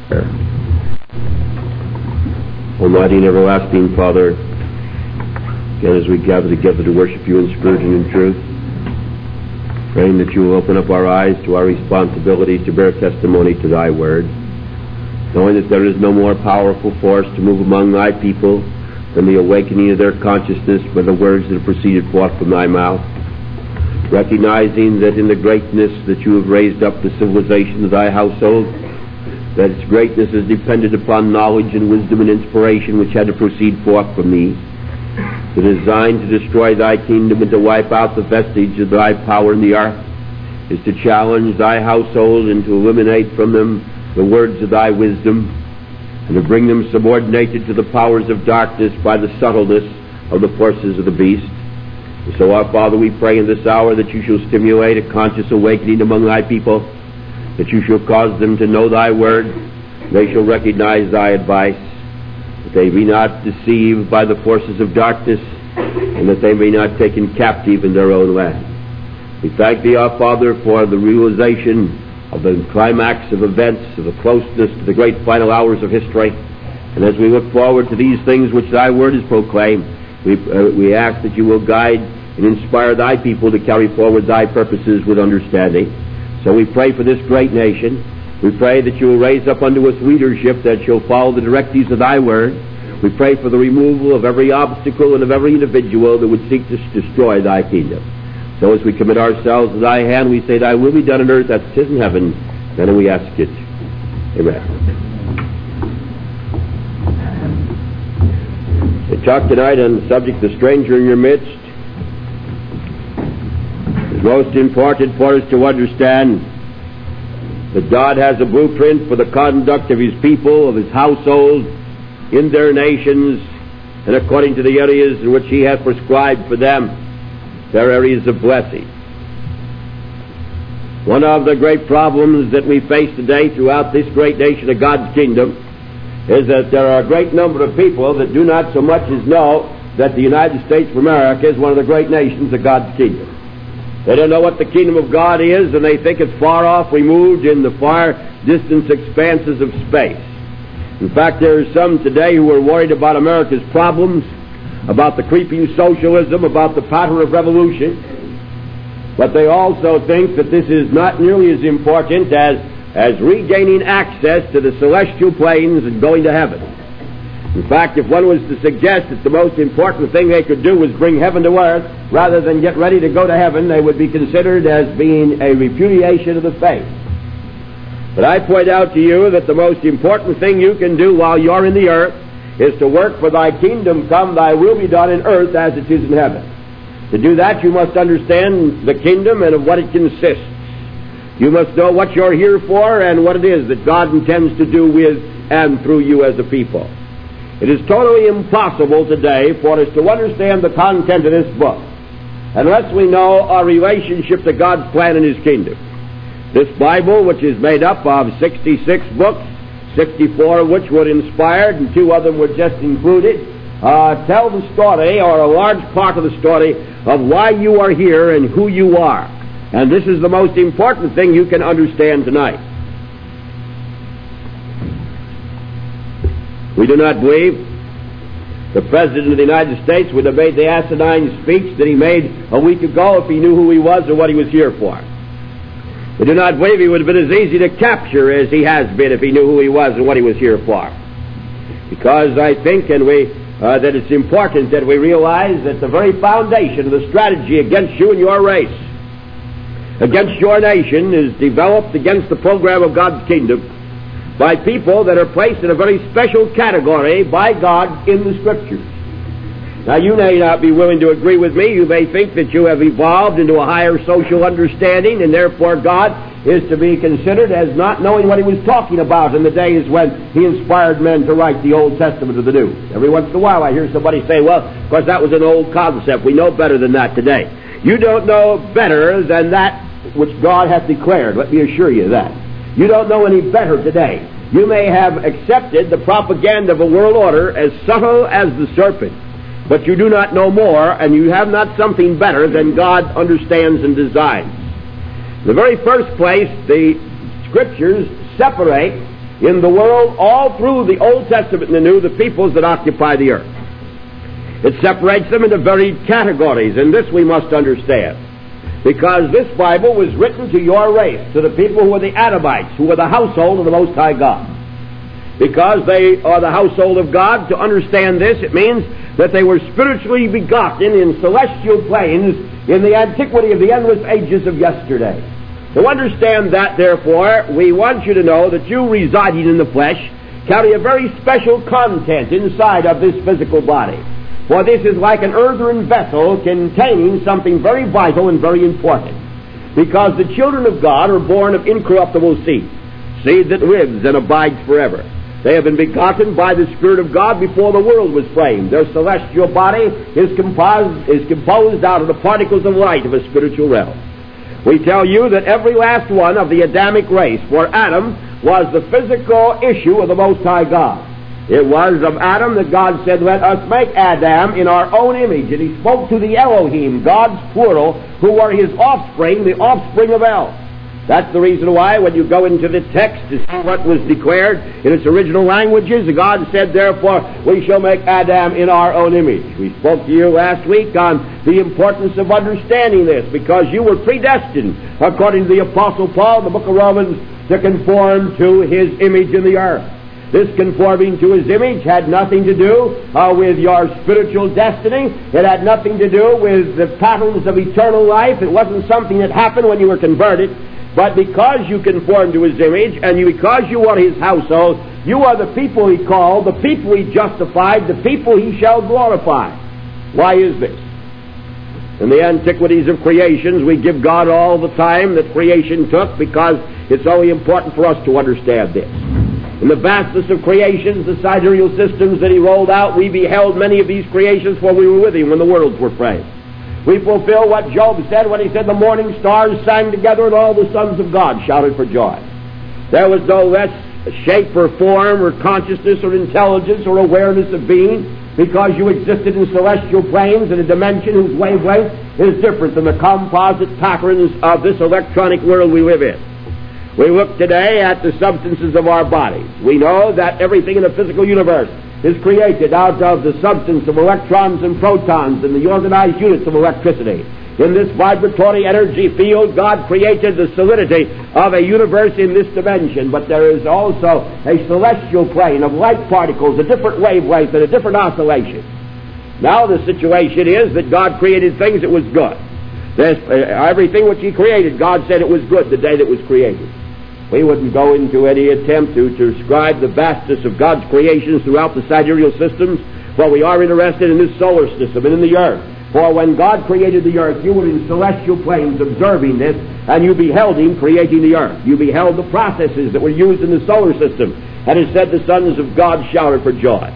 Almighty and everlasting Father, again as we gather together to worship you in spirit and in truth, praying that you will open up our eyes to our responsibility to bear testimony to thy word, knowing that there is no more powerful force to move among thy people than the awakening of their consciousness by the words that have proceeded forth from thy mouth, recognizing that in the greatness that you have raised up the civilization of thy household, that its greatness is dependent upon knowledge and wisdom and inspiration which had to proceed forth from thee, the design to destroy thy kingdom and to wipe out the vestige of thy power in the earth is to challenge thy household and to eliminate from them the words of thy wisdom and to bring them subordinated to the powers of darkness by the subtleness of the forces of the beast. And so, our Father, we pray in this hour that you shall stimulate a conscious awakening among thy people, that you shall cause them to know thy word, they shall recognize thy advice, that they be not deceived by the forces of darkness, and that they be not taken captive in their own land. We thank thee, our Father, for the realization of the climax of events, of the closeness to the great final hours of history. And as we look forward to these things which thy word is proclaimed, we ask that you will guide and inspire thy people to carry forward thy purposes with understanding. So we pray for this great nation. We pray that you will raise up unto us leadership that shall follow the directives of thy word. We pray for the removal of every obstacle and of every individual that would seek to destroy thy kingdom. So as we commit ourselves to thy hand, we say, thy will be done on earth as it is in heaven. And we ask it. Amen. We talk tonight on the subject, the stranger in your midst. It's most important for us to understand that God has a blueprint for the conduct of his people, of his household, in their nations, and according to the areas in which he has prescribed for them, their areas of blessing. One of the great problems that we face today throughout this great nation of God's kingdom is that there are a great number of people that do not so much as know that the United States of America is one of the great nations of God's kingdom. They don't know what the kingdom of God is, and they think it's far off, removed in the far distant expanses of space. In fact, there are some today who are worried about America's problems, about the creeping socialism, about the patter of revolution, but they also think that this is not nearly as important as regaining access to the celestial planes and going to heaven. In fact, if one was to suggest that the most important thing they could do was bring heaven to earth rather than get ready to go to heaven, they would be considered as being a repudiation of the faith. But I point out to you that the most important thing you can do while you're in the earth is to work for thy kingdom come, thy will be done in earth as it is in heaven. To do that, you must understand the kingdom and of what it consists. You must know what you're here for and what it is that God intends to do with and through you as a people. It is totally impossible today for us to understand the content of this book unless we know our relationship to God's plan and his kingdom. This Bible, which is made up of 66 books, 64 of which were inspired and 2 of them were just included, tell the story, or a large part of the story, of why you are here and who you are. And this is the most important thing you can understand tonight. We do not believe the President of the United States would have made the asinine speech that he made a week ago if he knew who he was or what he was here for. We do not believe he would have been as easy to capture as he has been if he knew who he was and what he was here for. Because I think that it's important that we realize that the very foundation of the strategy against you and your race, against your nation, is developed against the program of God's kingdom by people that are placed in a very special category by God in the Scriptures. Now, you may not be willing to agree with me. You may think that you have evolved into a higher social understanding, and therefore God is to be considered as not knowing what he was talking about in the days when he inspired men to write the Old Testament of the New. Every once in a while I hear somebody say, well, of course that was an old concept. We know better than that today. You don't know better than that which God hath declared. Let me assure you of that. You don't know any better today. You may have accepted the propaganda of a world order as subtle as the serpent, but you do not know more, and you have not something better than God understands and designs. In the very first place, the Scriptures separate in the world, all through the Old Testament and the New, the peoples that occupy the earth. It separates them into varied categories, and this we must understand. Because this Bible was written to your race, to the people who were the Adamites, who were the household of the Most High God. Because they are the household of God, to understand this, it means that they were spiritually begotten in celestial planes in the antiquity of the endless ages of yesterday. To understand that, therefore, we want you to know that you residing in the flesh carry a very special content inside of this physical body. For this is like an earthen vessel containing something very vital and very important. Because the children of God are born of incorruptible seed, seed that lives and abides forever. They have been begotten by the Spirit of God before the world was framed. Their celestial body is composed out of the particles of light of a spiritual realm. We tell you that every last one of the Adamic race, for Adam was the physical issue of the Most High God. It was of Adam that God said, let us make Adam in our own image. And he spoke to the Elohim, God's plural, who were his offspring, the offspring of El. That's the reason why when you go into the text to see what was declared in its original languages, God said, therefore, we shall make Adam in our own image. We spoke to you last week on the importance of understanding this, because you were predestined, according to the Apostle Paul, the book of Romans, to conform to his image in the earth. This conforming to his image had nothing to do with your spiritual destiny. It had nothing to do with the patterns of eternal life. It wasn't something that happened when you were converted. But because you conform to his image, and because you are his household, you are the people he called, the people he justified, the people he shall glorify. Why is this? In the antiquities of creations, we give God all the time that creation took, because it's only important for us to understand this. In the vastness of creations, the sidereal systems that he rolled out, we beheld many of these creations, for we were with him when the worlds were framed. We fulfill what Job said when he said, the morning stars sang together and all the sons of God shouted for joy. There was no less shape or form or consciousness or intelligence or awareness of being, because you existed in celestial planes in a dimension whose wavelength is different than the composite patterns of this electronic world we live in. We look today at the substances of our bodies. We know that everything in the physical universe is created out of the substance of electrons and protons and the organized units of electricity. In this vibratory energy field, God created the solidity of a universe in this dimension, but there is also a celestial plane of light particles, a different wavelength and a different oscillation. Now the situation is that God created things that was good. Everything which he created, God said it was good the day that was created. We wouldn't go into any attempt to describe the vastness of God's creations throughout the sidereal systems, but we are interested in this solar system and in the earth. For when God created the earth, you were in celestial planes observing this, and you beheld him creating the earth. You beheld the processes that were used in the solar system, and it said the sons of God shouted for joy.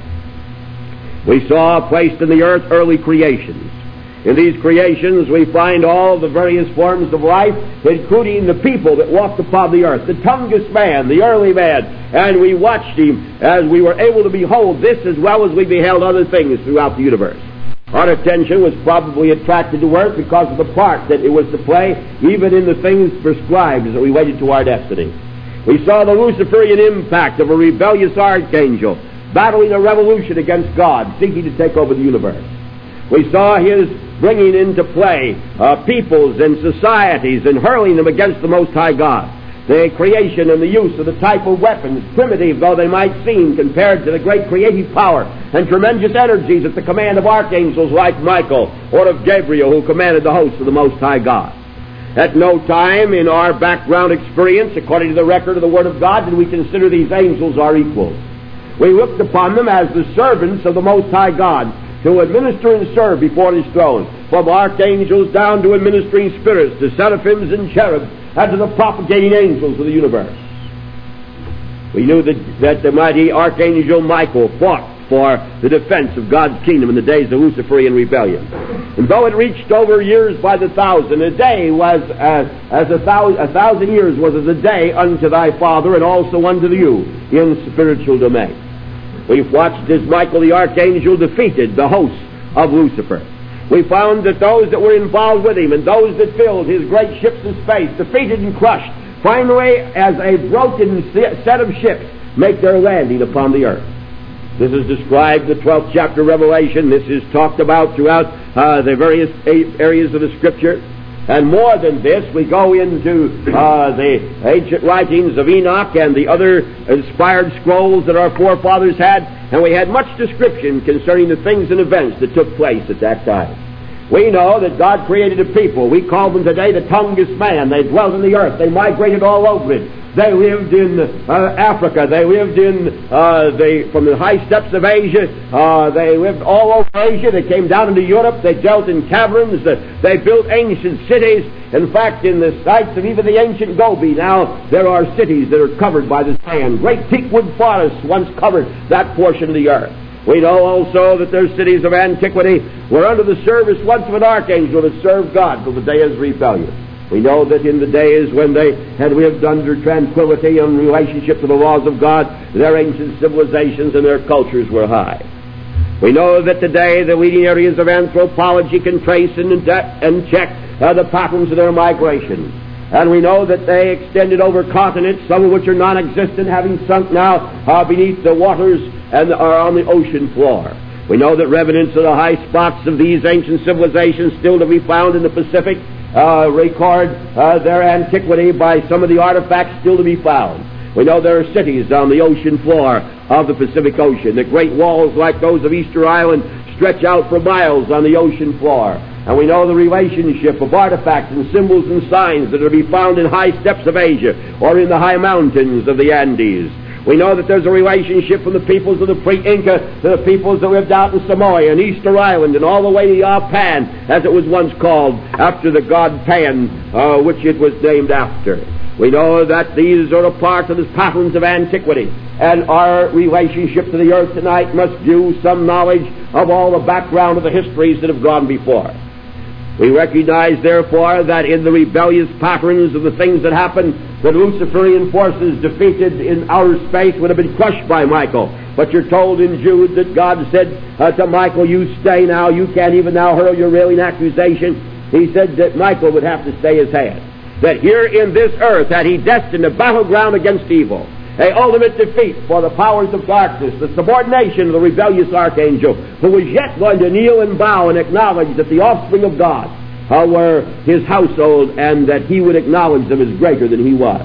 We saw placed in the earth early creations. In these creations we find all the various forms of life, including the people that walked upon the earth, the tongueless man, the early man, and we watched him as we were able to behold this as well as we beheld other things throughout the universe. Our attention was probably attracted to earth because of the part that it was to play even in the things prescribed as we waited to our destiny. We saw the Luciferian impact of a rebellious archangel battling a revolution against God, seeking to take over the universe. We saw his bringing into play peoples and societies and hurling them against the Most High God. The creation and the use of the type of weapons, primitive though they might seem compared to the great creative power and tremendous energies at the command of archangels like Michael or of Gabriel, who commanded the hosts of the Most High God. At no time in our background experience, according to the record of the Word of God, did we consider these angels our equals. We looked upon them as the servants of the Most High God, to administer and serve before his throne, from archangels down to administering spirits, to seraphims and cherubs, and to the propagating angels of the universe. We knew that the mighty archangel Michael fought for the defense of God's kingdom in the days of Luciferian rebellion. And though it reached over years by the thousand, a day was as a thousand years was as a day unto thy Father, and also unto you in spiritual domain. We've watched as Michael the archangel defeated the hosts of Lucifer. We found that those that were involved with him and those that filled his great ships of space, defeated and crushed, finally as a broken set of ships, make their landing upon the earth. This is described in the 12th chapter of Revelation. This is talked about throughout the various areas of the Scripture. And more than this, we go into the ancient writings of Enoch and the other inspired scrolls that our forefathers had, and we had much description concerning the things and events that took place at that time. We know that God created a people. We call them today the tongueless man. They dwelt in the earth. They migrated all over it. They lived in Africa. They lived from the high steppes of Asia. They lived all over Asia. They came down into Europe. They dwelt in caverns. They built ancient cities. In fact, in the sites of even the ancient Gobi, now there are cities that are covered by the sand. Great teakwood forests once covered that portion of the earth. We know also that their cities of antiquity were under the service once of an archangel that served God till the day of his rebellion. We know that in the days when they had lived under tranquility and relationship to the laws of God, their ancient civilizations and their cultures were high. We know that today the leading areas of anthropology can trace and check the patterns of their migration. And we know that they extended over continents, some of which are non-existent, having sunk now beneath the waters and are on the ocean floor. We know that remnants of the high spots of these ancient civilizations still to be found in the Pacific record their antiquity by some of the artifacts still to be found. We know there are cities on the ocean floor of the Pacific Ocean. The great walls like those of Easter Island stretch out for miles on the ocean floor. And we know the relationship of artifacts and symbols and signs that are to be found in high steppes of Asia or in the high mountains of the Andes. We know that there's a relationship from the peoples of the pre-Inca to the peoples that lived out in Samoa and Easter Island and all the way to Yapan, as it was once called, after the god Pan, which it was named after. We know that these are a part of the patterns of antiquity, and our relationship to the earth tonight must due some knowledge of all the background of the histories that have gone before. We recognize, therefore, that in the rebellious patterns of the things that happened, the Luciferian forces defeated in outer space would have been crushed by Michael. But you're told in Jude that God said to Michael, you stay now, you can't even now hurl your railing accusation. He said that Michael would have to stay his hand. That here in this earth had he destined a battleground against evil, a ultimate defeat for the powers of darkness, the subordination of the rebellious archangel, who was yet going to kneel and bow and acknowledge that the offspring of God were his household, and that he would acknowledge them as greater than he was.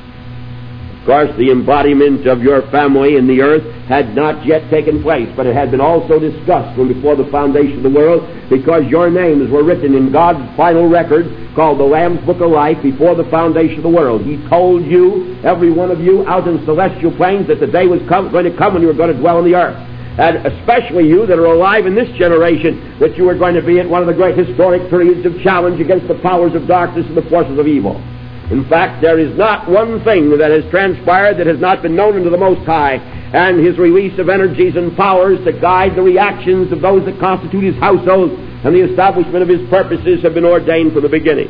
Of course, the embodiment of your family in the earth had not yet taken place, but it had been also discussed from before the foundation of the world, because your names were written in God's final record called the Lamb's Book of Life before the foundation of the world. He told you, every one of you out in celestial planes, that the day was going to come when you were going to dwell on the earth. And especially you that are alive in this generation, that you are going to be at one of the great historic periods of challenge against the powers of darkness and the forces of evil. In fact, there is not one thing that has transpired that has not been known unto the Most High, and his release of energies and powers to guide the reactions of those that constitute his household and the establishment of his purposes have been ordained from the beginning.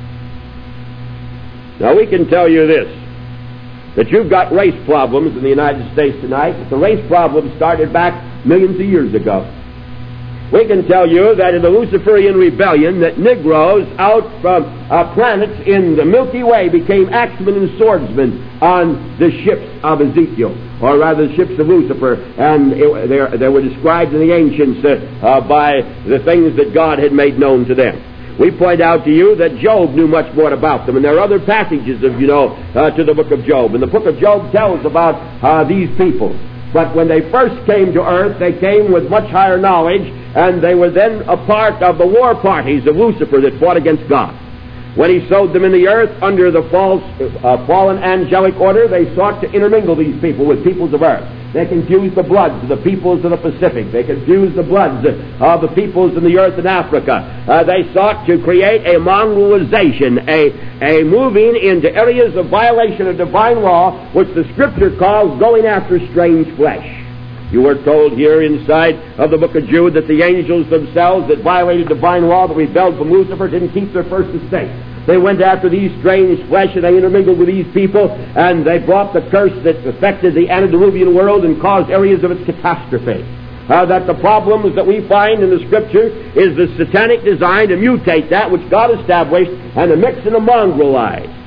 Now we can tell you this, that you've got race problems in the United States tonight, but the race problem started back millions of years ago. We can tell you that in the Luciferian rebellion that Negroes out from planets in the Milky Way became axemen and swordsmen on the ships of Ezekiel, or rather the ships of Lucifer, and they were described in the ancients by the things that God had made known to them. We point out to you that Job knew much more about them, and there are other passages of, to the book of Job. And the book of Job tells about these people. But when they first came to earth, they came with much higher knowledge, and they were then a part of the war parties of Lucifer that fought against God. When he sowed them in the earth under the fallen angelic order, they sought to intermingle these people with peoples of earth. They confused the bloods of the peoples of the Pacific. They confused the bloods of the peoples in the earth in Africa. They sought to create a mongrelization, a moving into areas of violation of divine law, which the Scripture calls going after strange flesh. You were told here inside of the book of Jude that the angels themselves that violated divine law, that rebelled from Lucifer, didn't keep their first estate. They went after these strange flesh, and they intermingled with these people, and they brought the curse that affected the antediluvian world and caused areas of its catastrophe. That the problems that we find in the Scripture is the satanic design to mutate that which God established and to mix and to mongrelize.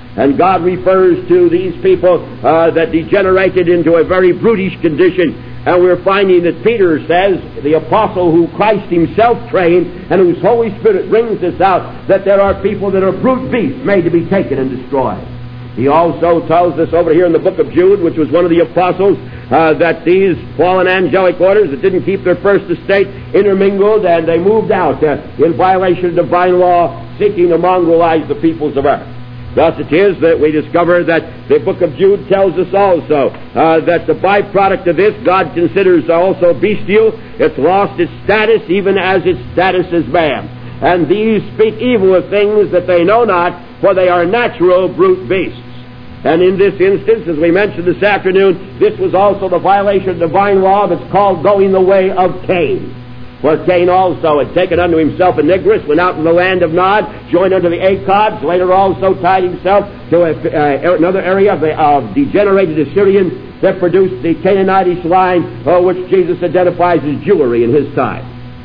And God refers to these people that degenerated into a very brutish condition. And we're finding that Peter says, the apostle who Christ himself trained and whose Holy Spirit brings this out, that there are people that are brute beasts made to be taken and destroyed. He also tells us over here in the book of Jude, which was one of the apostles, that these fallen angelic orders that didn't keep their first estate intermingled, and they moved out in violation of divine law, seeking to mongrelize the peoples of earth. Thus it is that we discover that the book of Jude tells us also that the byproduct of this God considers also bestial. It's lost its status even as its status is man. And these speak evil of things that they know not, for they are natural brute beasts. And in this instance, as we mentioned this afternoon, this was also the violation of divine law that's called going the way of Cain. For Cain also had taken unto himself a negress, went out in the land of Nod, joined unto the Acods, later also tied himself to another area of degenerated Assyrians that produced the Canaanitish line, which Jesus identifies as Jewry in his time.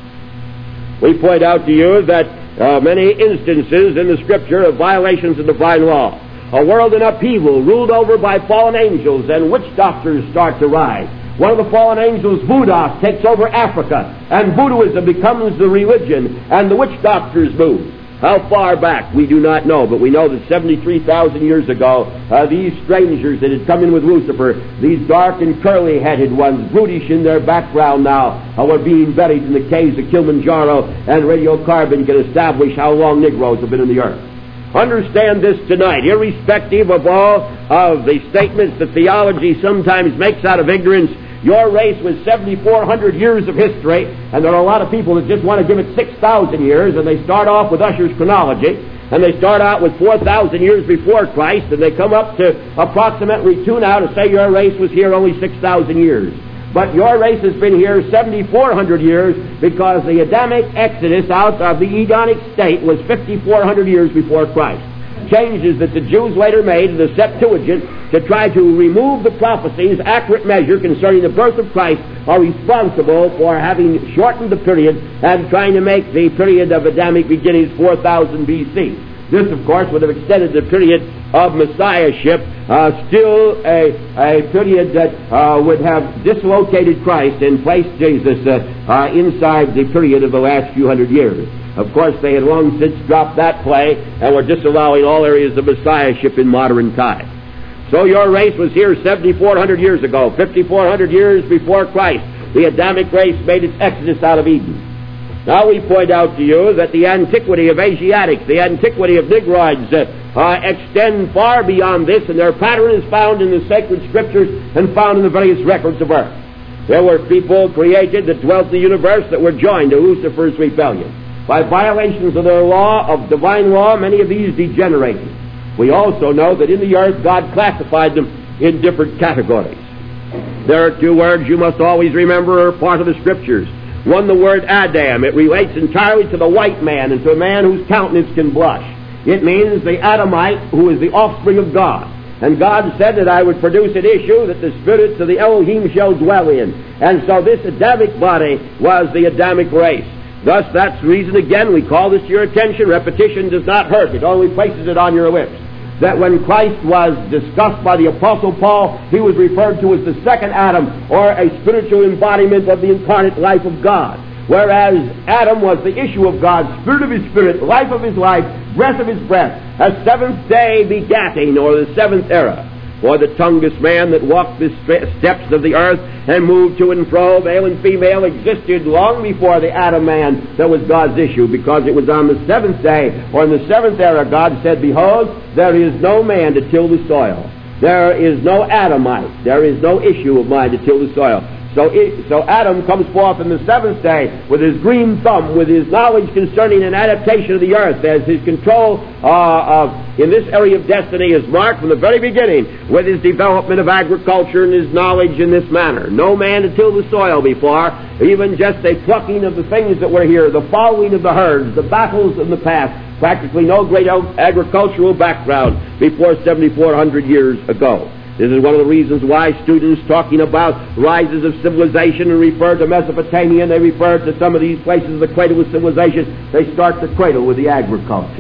We point out to you that many instances in the Scripture of violations of divine law. A world in upheaval, ruled over by fallen angels, and witch doctors start to rise. One of the fallen angels, Buddha, takes over Africa, and Buddhism becomes the religion, and the witch doctors move. How far back, we do not know, but we know that 73,000 years ago, these strangers that had come in with Lucifer, these dark and curly-headed ones, brutish in their background now, were being buried in the caves of Kilimanjaro, and radiocarbon can establish how long Negroes have been in the earth. Understand this tonight, irrespective of all of the statements that theology sometimes makes out of ignorance. Your race was 7,400 years of history, and there are a lot of people that just want to give it 6,000 years, and they start off with Ussher's chronology, and they start out with 4,000 years before Christ, and they come up to approximately 2 now to say your race was here only 6,000 years. But your race has been here 7,400 years because the Adamic exodus out of the Edonic state was 5,400 years before Christ. Changes that the Jews later made in the Septuagint to try to remove the prophecies, accurate measure concerning the birth of Christ, are responsible for having shortened the period and trying to make the period of Adamic beginnings 4,000 BC. This, of course, would have extended the period of Messiahship, still a period that would have dislocated Christ and placed Jesus inside the period of the last few hundred years. Of course, they had long since dropped that play and were disallowing all areas of Messiahship in modern times. So your race was here 7,400 years ago, 5,400 years before Christ. The Adamic race made its exodus out of Eden. Now we point out to you that the antiquity of Asiatics, the antiquity of Negroids, extend far beyond this, and their pattern is found in the sacred scriptures and found in the various records of earth. There were people created that dwelt in the universe that were joined to Lucifer's rebellion. By violations of their law, of divine law, many of these degenerated. We also know that in the earth God classified them in different categories. There are 2 words you must always remember are part of the scriptures. One, the word Adam. It relates entirely to the white man and to a man whose countenance can blush. It means the Adamite who is the offspring of God. And God said that I would produce an issue that the spirits of the Elohim shall dwell in. And so this Adamic body was the Adamic race. Thus, that's the reason, again, we call this to your attention. Repetition does not hurt. It only places it on your lips. That when Christ was discussed by the Apostle Paul, he was referred to as the second Adam, or a spiritual embodiment of the incarnate life of God. Whereas Adam was the issue of God, spirit of his spirit, life of his life, breath of his breath, a seventh day begatting, or the seventh era. For the tongueless man that walked the steps of the earth and moved to and fro, male and female, existed long before the Adam man that was God's issue, because it was on the seventh day, or in the seventh era, God said, behold, there is no man to till the soil. There is no Adamite. There is no issue of mine to till the soil. So Adam comes forth in the seventh day with his green thumb, with his knowledge concerning an adaptation of the earth, as his control in this area of destiny is marked from the very beginning with his development of agriculture and his knowledge in this manner. No man to till the soil before, even just a plucking of the things that were here, the following of the herds, the battles in the past, practically no great agricultural background before 7,400 years ago. This is one of the reasons why students talking about rises of civilization and refer to Mesopotamia, and they refer to some of these places as the cradle of civilization. They start the cradle with the agriculture.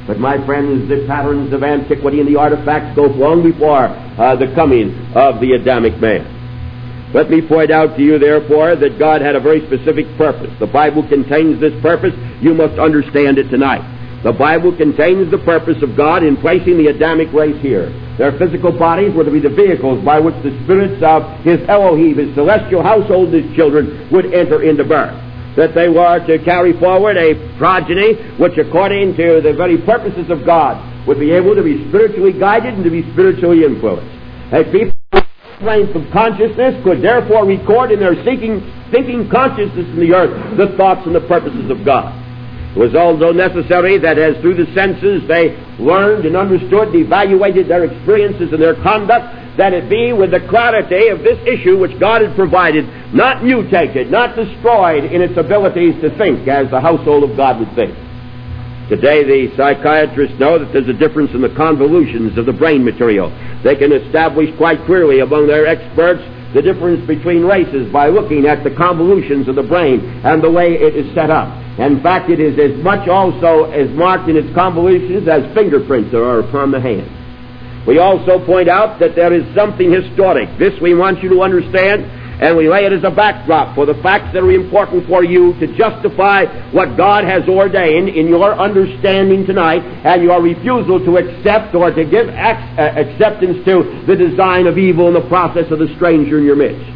But my friends, the patterns of antiquity and the artifacts go long before the coming of the Adamic man. Let me point out to you, therefore, that God had a very specific purpose. The Bible contains this purpose. You must understand it tonight. The Bible contains the purpose of God in placing the Adamic race here. Their physical bodies were to be the vehicles by which the spirits of His Elohim, His celestial household, His children, would enter into birth. That they were to carry forward a progeny which, according to the very purposes of God, would be able to be spiritually guided and to be spiritually influenced. A people with strength of consciousness could therefore record in their thinking consciousness in the earth the thoughts and the purposes of God. It was also necessary that as through the senses they learned and understood and evaluated their experiences and their conduct, that it be with the clarity of this issue which God had provided, not mutated, not destroyed in its abilities to think as the household of God would think. Today the psychiatrists know that there's a difference in the convolutions of the brain material. They can establish quite clearly among their experts the difference between races by looking at the convolutions of the brain and the way it is set up. In fact, it is as much also as marked in its convolutions as fingerprints there are upon the hand. We also point out that there is something historic. This we want you to understand, and we lay it as a backdrop for the facts that are important for you to justify what God has ordained in your understanding tonight and your refusal to accept or to give acceptance to the design of evil in the process of the stranger in your midst.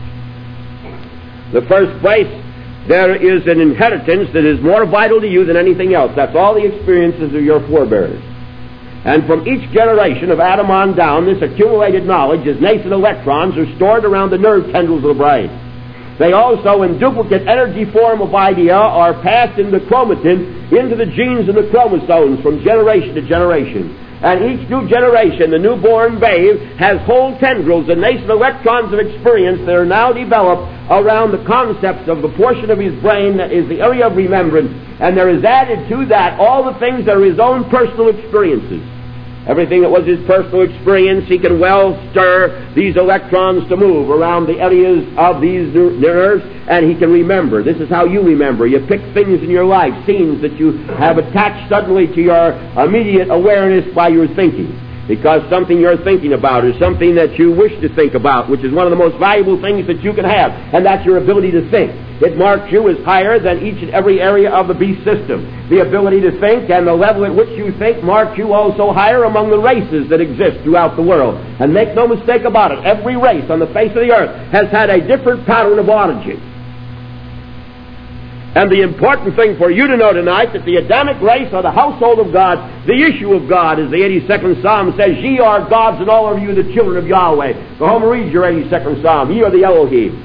In the first place, there is an inheritance that is more vital to you than anything else. That's all the experiences of your forebears. And from each generation of Adam on down, this accumulated knowledge, as nascent electrons, are stored around the nerve tendrils of the brain. They also, in duplicate energy form of idea, are passed in the chromatin into the genes and the chromosomes from generation to generation. And each new generation, the newborn babe, has whole tendrils and nascent electrons of experience that are now developed around the concepts of the portion of his brain that is the area of remembrance. And there is added to that all the things that are his own personal experiences. Everything that was his personal experience, he can well stir these electrons to move around the areas of these nerves, and he can remember. This is how you remember. You pick things in your life, scenes that you have attached suddenly to your immediate awareness by your thinking. Because something you're thinking about is something that you wish to think about, which is one of the most valuable things that you can have, and that's your ability to think. It marks you as higher than each and every area of the beast system. The ability to think and the level at which you think marks you also higher among the races that exist throughout the world. And make no mistake about it, every race on the face of the earth has had a different pattern of origin. And the important thing for you to know tonight, that the Adamic race are the household of God, the issue of God, as the 82nd Psalm says, ye are gods and all of you the children of Yahweh. Go home and read your 82nd Psalm. Ye are the Elohim.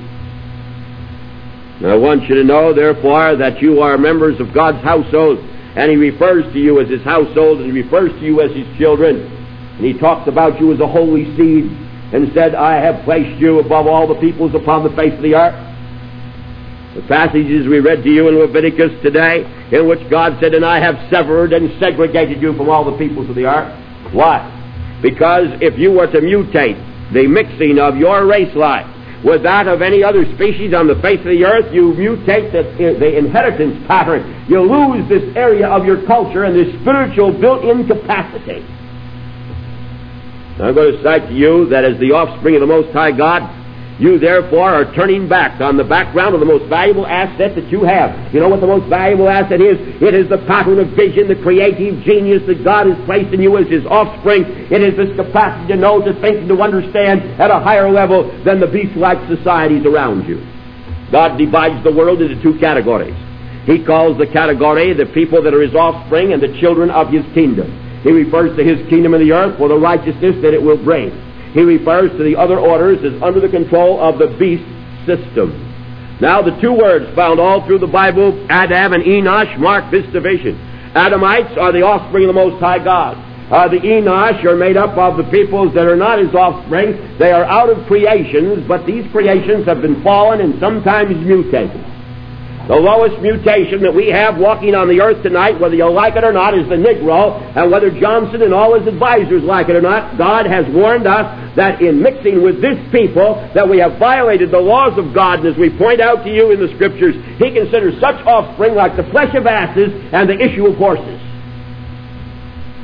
Now, I want you to know, therefore, that you are members of God's household, and He refers to you as His household, and He refers to you as His children. And He talks about you as a holy seed, and said, I have placed you above all the peoples upon the face of the earth. The passages we read to you in Leviticus today, in which God said, and I have severed and segregated you from all the peoples of the earth. Why? Because if you were to mutate the mixing of your race life with that of any other species on the face of the earth, you mutate the inheritance pattern. You lose this area of your culture and this spiritual built-in capacity. Now I'm going to cite to you that as the offspring of the Most High God, you therefore are turning back on the background of the most valuable asset that you have. You know what the most valuable asset is? It is the pattern of vision, the creative genius that God has placed in you as His offspring. It is this capacity to know, to think, and to understand at a higher level than the beast-like societies around you. God divides the world into two categories. He calls the category the people that are His offspring and the children of His kingdom. He refers to His kingdom in the earth for the righteousness that it will bring. He refers to the other orders as under the control of the beast system. Now, the two words found all through the Bible, Adam and Enosh, mark this division. Adamites are the offspring of the Most High God. The Enosh are made up of the peoples that are not His offspring. They are out of creations, but these creations have been fallen and sometimes mutated. The lowest mutation that we have walking on the earth tonight, whether you like it or not, is the Negro, and whether Johnson and all his advisors like it or not, God has warned us that in mixing with this people, that we have violated the laws of God, and as we point out to you in the Scriptures, He considers such offspring like the flesh of asses and the issue of horses.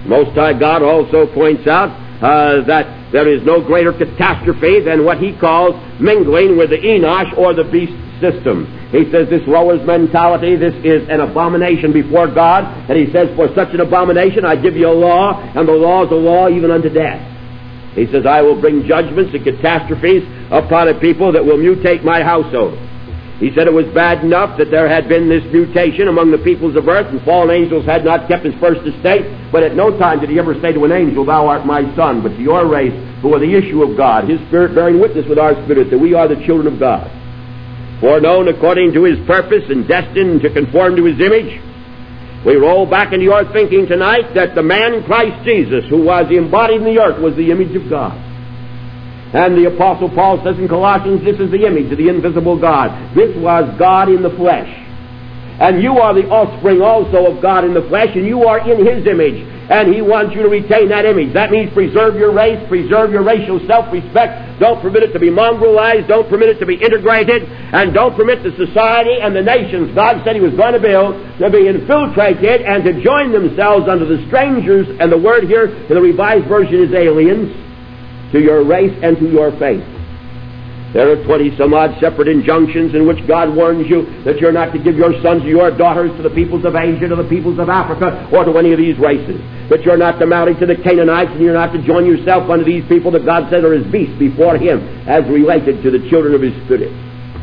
Most High God also points out that there is no greater catastrophe than what he calls mingling with the Enosh or the beast system. He says this lowers mentality. This is an abomination before God. And he says, for such an abomination I give you a law, and the law is a law even unto death. He says, I will bring judgments and catastrophes upon a people that will mutate my household. He said it was bad enough that there had been this mutation among the peoples of earth, and fallen angels had not kept his first estate, but at no time did he ever say to an angel, thou art my son, but to your race, who are the issue of God, his Spirit bearing witness with our spirit that we are the children of God. Foreknown according to his purpose and destined to conform to his image. We roll back into your thinking tonight that the man Christ Jesus, who was embodied in the earth, was the image of God. And the Apostle Paul says in Colossians, this is the image of the invisible God. This was God in the flesh. And you are the offspring also of God in the flesh, and you are in his image. And he wants you to retain that image. That means preserve your race, preserve your racial self-respect. Don't permit it to be mongrelized. Don't permit it to be integrated. And don't permit the society and the nations God said he was going to build to be infiltrated and to join themselves under the strangers. And the word here in the Revised Version is aliens, to your race and to your faith. There are 20-some-odd separate injunctions in which God warns you that you're not to give your sons or your daughters to the peoples of Asia, to the peoples of Africa, or to any of these races. That you're not to marry to the Canaanites, and you're not to join yourself unto these people that God said are his beasts before him, as related to the children of his Spirit.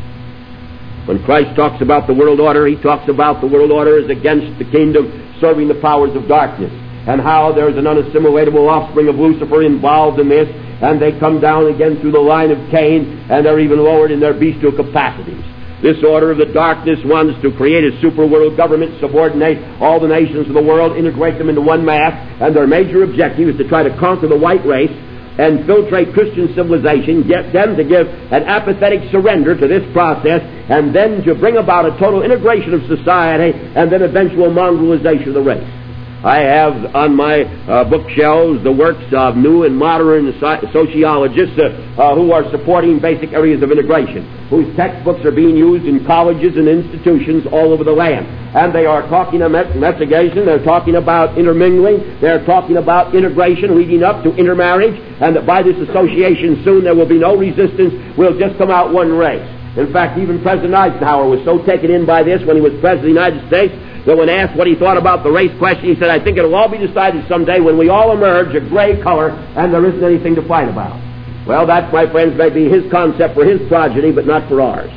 When Christ talks about the world order, he talks about the world order as against the kingdom serving the powers of darkness, and how there's an unassimilatable offspring of Lucifer involved in this, and they come down again through the line of Cain, and they're even lowered in their bestial capacities. This order of the darkness wants to create a super-world government, subordinate all the nations of the world, integrate them into one mass, and their major objective is to try to conquer the white race and infiltrate Christian civilization, get them to give an apathetic surrender to this process, and then to bring about a total integration of society, and then eventual mongrelization of the race. I have on my bookshelves the works of new and modern sociologists who are supporting basic areas of integration, whose textbooks are being used in colleges and institutions all over the land. And they are talking about investigation, they're talking about intermingling, they're talking about integration leading up to intermarriage, and that by this association soon there will be no resistance, we'll just come out one race. In fact, even President Eisenhower was so taken in by this when he was President of the United States that when asked what he thought about the race question, he said, I think it'll all be decided someday when we all emerge a gray color and there isn't anything to fight about. Well, that, my friends, may be his concept for his progeny, but not for ours.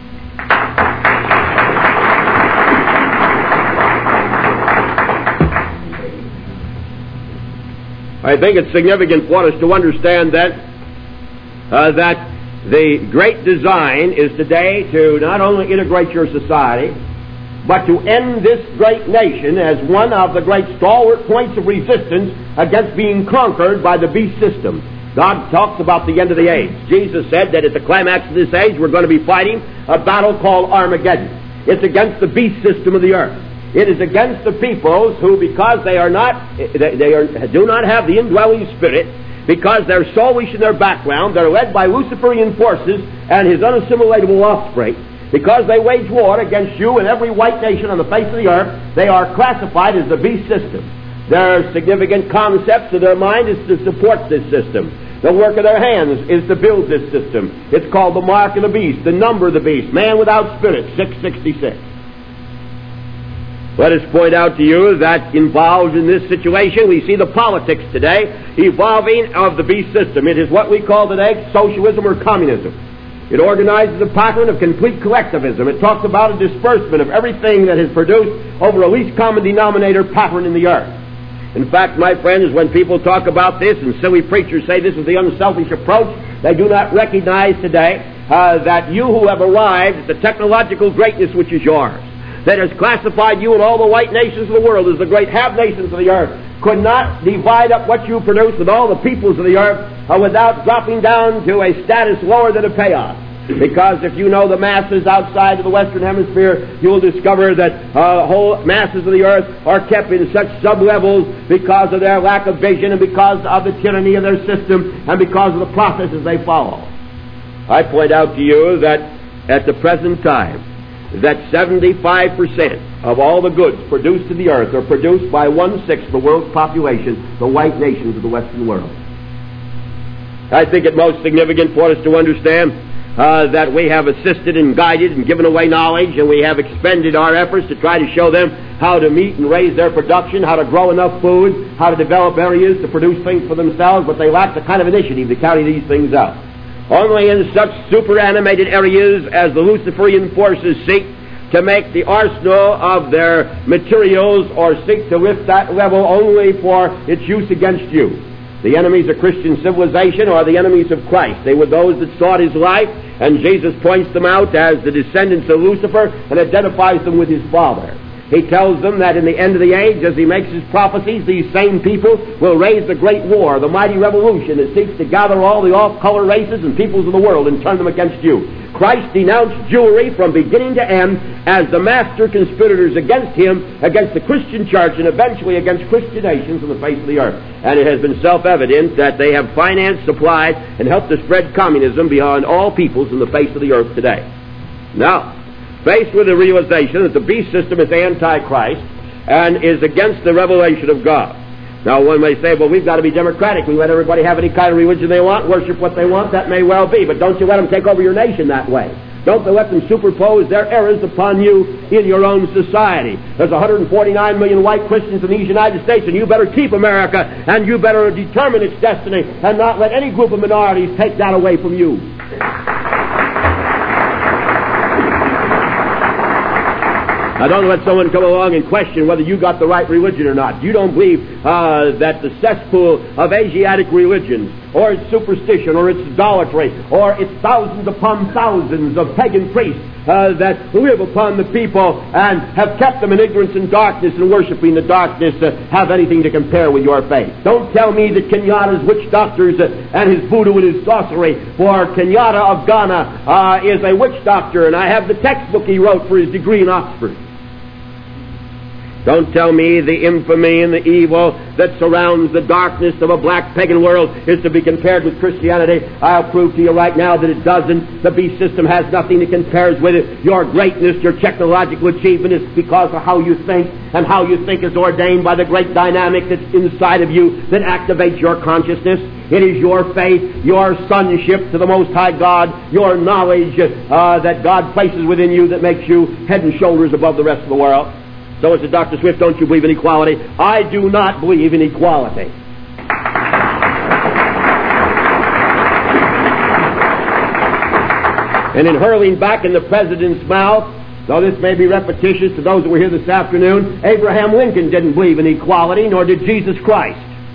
I think it's significant for us to understand that the great design is today to not only integrate your society, but to end this great nation as one of the great stalwart points of resistance against being conquered by the beast system. God talks about the end of the age. Jesus said that at the climax of this age we're going to be fighting a battle called Armageddon. It's against the beast system of the earth. It is against the peoples who, because they do not have the indwelling spirit, because they're soulish in their background, they're led by Luciferian forces and his unassimilatable offspring. Because they wage war against you and every white nation on the face of the earth, they are classified as the beast system. Their significant concepts of their mind is to support this system. The work of their hands is to build this system. It's called the mark of the beast, the number of the beast, man without spirit, 666. Let us point out to you that involved in this situation, we see the politics today evolving of the beast system. It is what we call today socialism or communism. It organizes a pattern of complete collectivism. It talks about a disbursement of everything that is produced over a least common denominator pattern in the earth. In fact, my friends, when people talk about this and silly preachers say this is the unselfish approach, they do not recognize today that you who have arrived at the technological greatness which is yours, that has classified you and all the white nations of the world as the great have-nations of the earth, could not divide up what you produce with all the peoples of the earth without dropping down to a status lower than a payoff. Because if you know the masses outside of the Western Hemisphere, you will discover that whole masses of the earth are kept in such sub-levels because of their lack of vision and because of the tyranny of their system and because of the processes they follow. I point out to you that at the present time, that 75% of all the goods produced in the earth are produced by 1/6 of the world's population, the white nations of the Western world. I think it most significant for us to understand that we have assisted and guided and given away knowledge, and we have expended our efforts to try to show them how to meet and raise their production, how to grow enough food, how to develop areas to produce things for themselves, but they lack the kind of initiative to carry these things out. Only in such superanimated areas as the Luciferian forces seek to make the arsenal of their materials, or seek to lift that level only for its use against you. The enemies of Christian civilization are the enemies of Christ. They were those that sought his life, and Jesus points them out as the descendants of Lucifer and identifies them with his father. He tells them that in the end of the age, as he makes his prophecies, these same people will raise the great war, the mighty revolution that seeks to gather all the off-color races and peoples of the world and turn them against you. Christ denounced Jewry from beginning to end as the master conspirators against him, against the Christian church, and eventually against Christian nations on the face of the earth. And it has been self-evident that they have financed, supplied, and helped to spread communism beyond all peoples on the face of the earth today. Now, faced with the realization that the beast system is anti-Christ and is against the revelation of God. Now, one may say, well, we've got to be democratic. We let everybody have any kind of religion they want, worship what they want. That may well be, but don't you let them take over your nation that way. Don't let them superpose their errors upon you in your own society. There's 149 million white Christians in these United States, and you better keep America, and you better determine its destiny, and not let any group of minorities take that away from you. Now, don't let someone come along and question whether you got the right religion or not. You don't believe that the cesspool of Asiatic religions, or its superstition, or its idolatry, or its thousands upon thousands of pagan priests that live upon the people and have kept them in ignorance and darkness and worshiping the darkness have anything to compare with your faith. Don't tell me that Kenyatta's witch doctors and his voodoo and his sorcery, for Kenyatta of Ghana is a witch doctor, and I have the textbook he wrote for his degree in Oxford. Don't tell me the infamy and the evil that surrounds the darkness of a black pagan world is to be compared with Christianity. I'll prove to you right now that it doesn't. The beast system has nothing that compares with it. Your greatness, your technological achievement is because of how you think, and how you think is ordained by the great dynamic that's inside of you that activates your consciousness. It is your faith, your sonship to the Most High God, your knowledge that God places within you that makes you head and shoulders above the rest of the world. So as to Dr. Swift, don't you believe in equality? I do not believe in equality. And in hurling back in the president's mouth, though this may be repetitious to those that were here this afternoon, Abraham Lincoln didn't believe in equality, nor did Jesus Christ.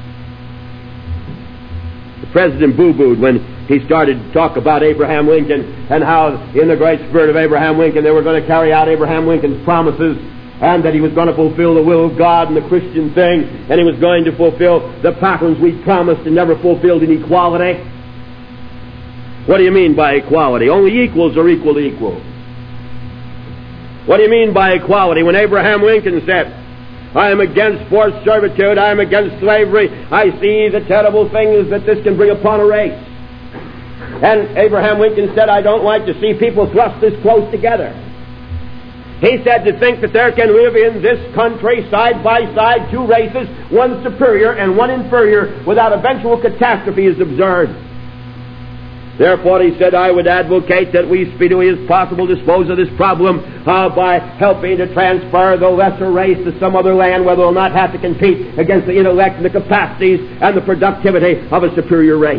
The president boo-booed when he started to talk about Abraham Lincoln and how in the great spirit of Abraham Lincoln they were going to carry out Abraham Lincoln's promises, and that he was going to fulfill the will of God and the Christian thing, and he was going to fulfill the patterns we promised and never fulfilled in equality. What do you mean by equality? Only equals are equal to equal. What do you mean by equality? When Abraham Lincoln said, I am against forced servitude, I am against slavery, I see the terrible things that this can bring upon a race. And Abraham Lincoln said, I don't like to see people thrust this close together. He said to think that there can live in this country side by side two races, one superior and one inferior, without eventual catastrophe is absurd. Therefore, he said, I would advocate that we speedily as possible dispose of this problem by helping to transfer the lesser race to some other land where they will not have to compete against the intellect and the capacities and the productivity of a superior race.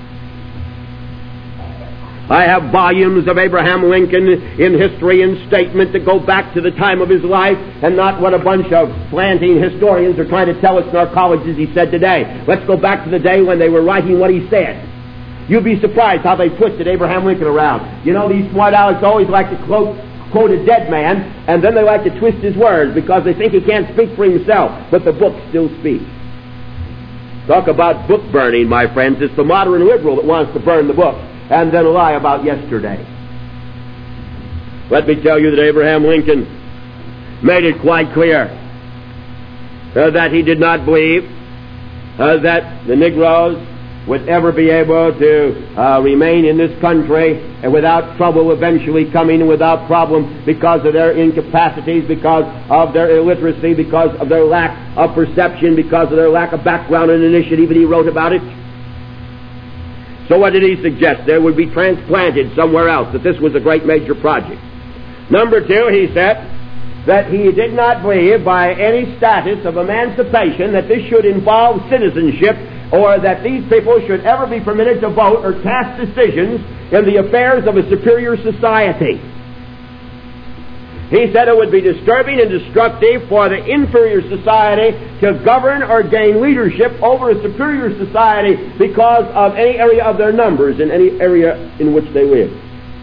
I have volumes of Abraham Lincoln in history and statement that go back to the time of his life, and not what a bunch of slanting historians are trying to tell us in our colleges he said today. Let's go back to the day when they were writing what he said. You'd be surprised how they twisted Abraham Lincoln around. You know, these smart alecks always like to quote a dead man, and then they like to twist his words because they think he can't speak for himself, but the book still speaks. Talk about book burning, my friends. It's the modern liberal that wants to burn the book and then lie about yesterday. Let me tell you that Abraham Lincoln made it quite clear that he did not believe that the Negroes would ever be able to remain in this country and without trouble eventually coming, without problem, because of their incapacities, because of their illiteracy, because of their lack of perception, because of their lack of background and initiative, and he wrote about it. So what did he suggest? They would be transplanted somewhere else, that this was a great major project. Number two, he said that he did not believe by any status of emancipation that this should involve citizenship, or that these people should ever be permitted to vote or cast decisions in the affairs of a superior society. He said it would be disturbing and destructive for the inferior society to govern or gain leadership over a superior society because of any area of their numbers in any area in which they live.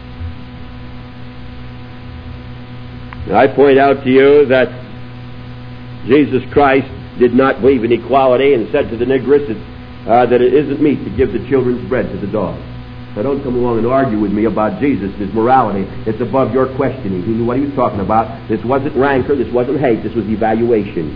I point out to you that Jesus Christ did not believe in equality and said to the negress that it isn't meet to give the children's bread to the dogs. So don't come along and argue with me about Jesus and his morality. It's above your questioning. He knew what he was talking about. This wasn't rancor, this wasn't hate, this was evaluation.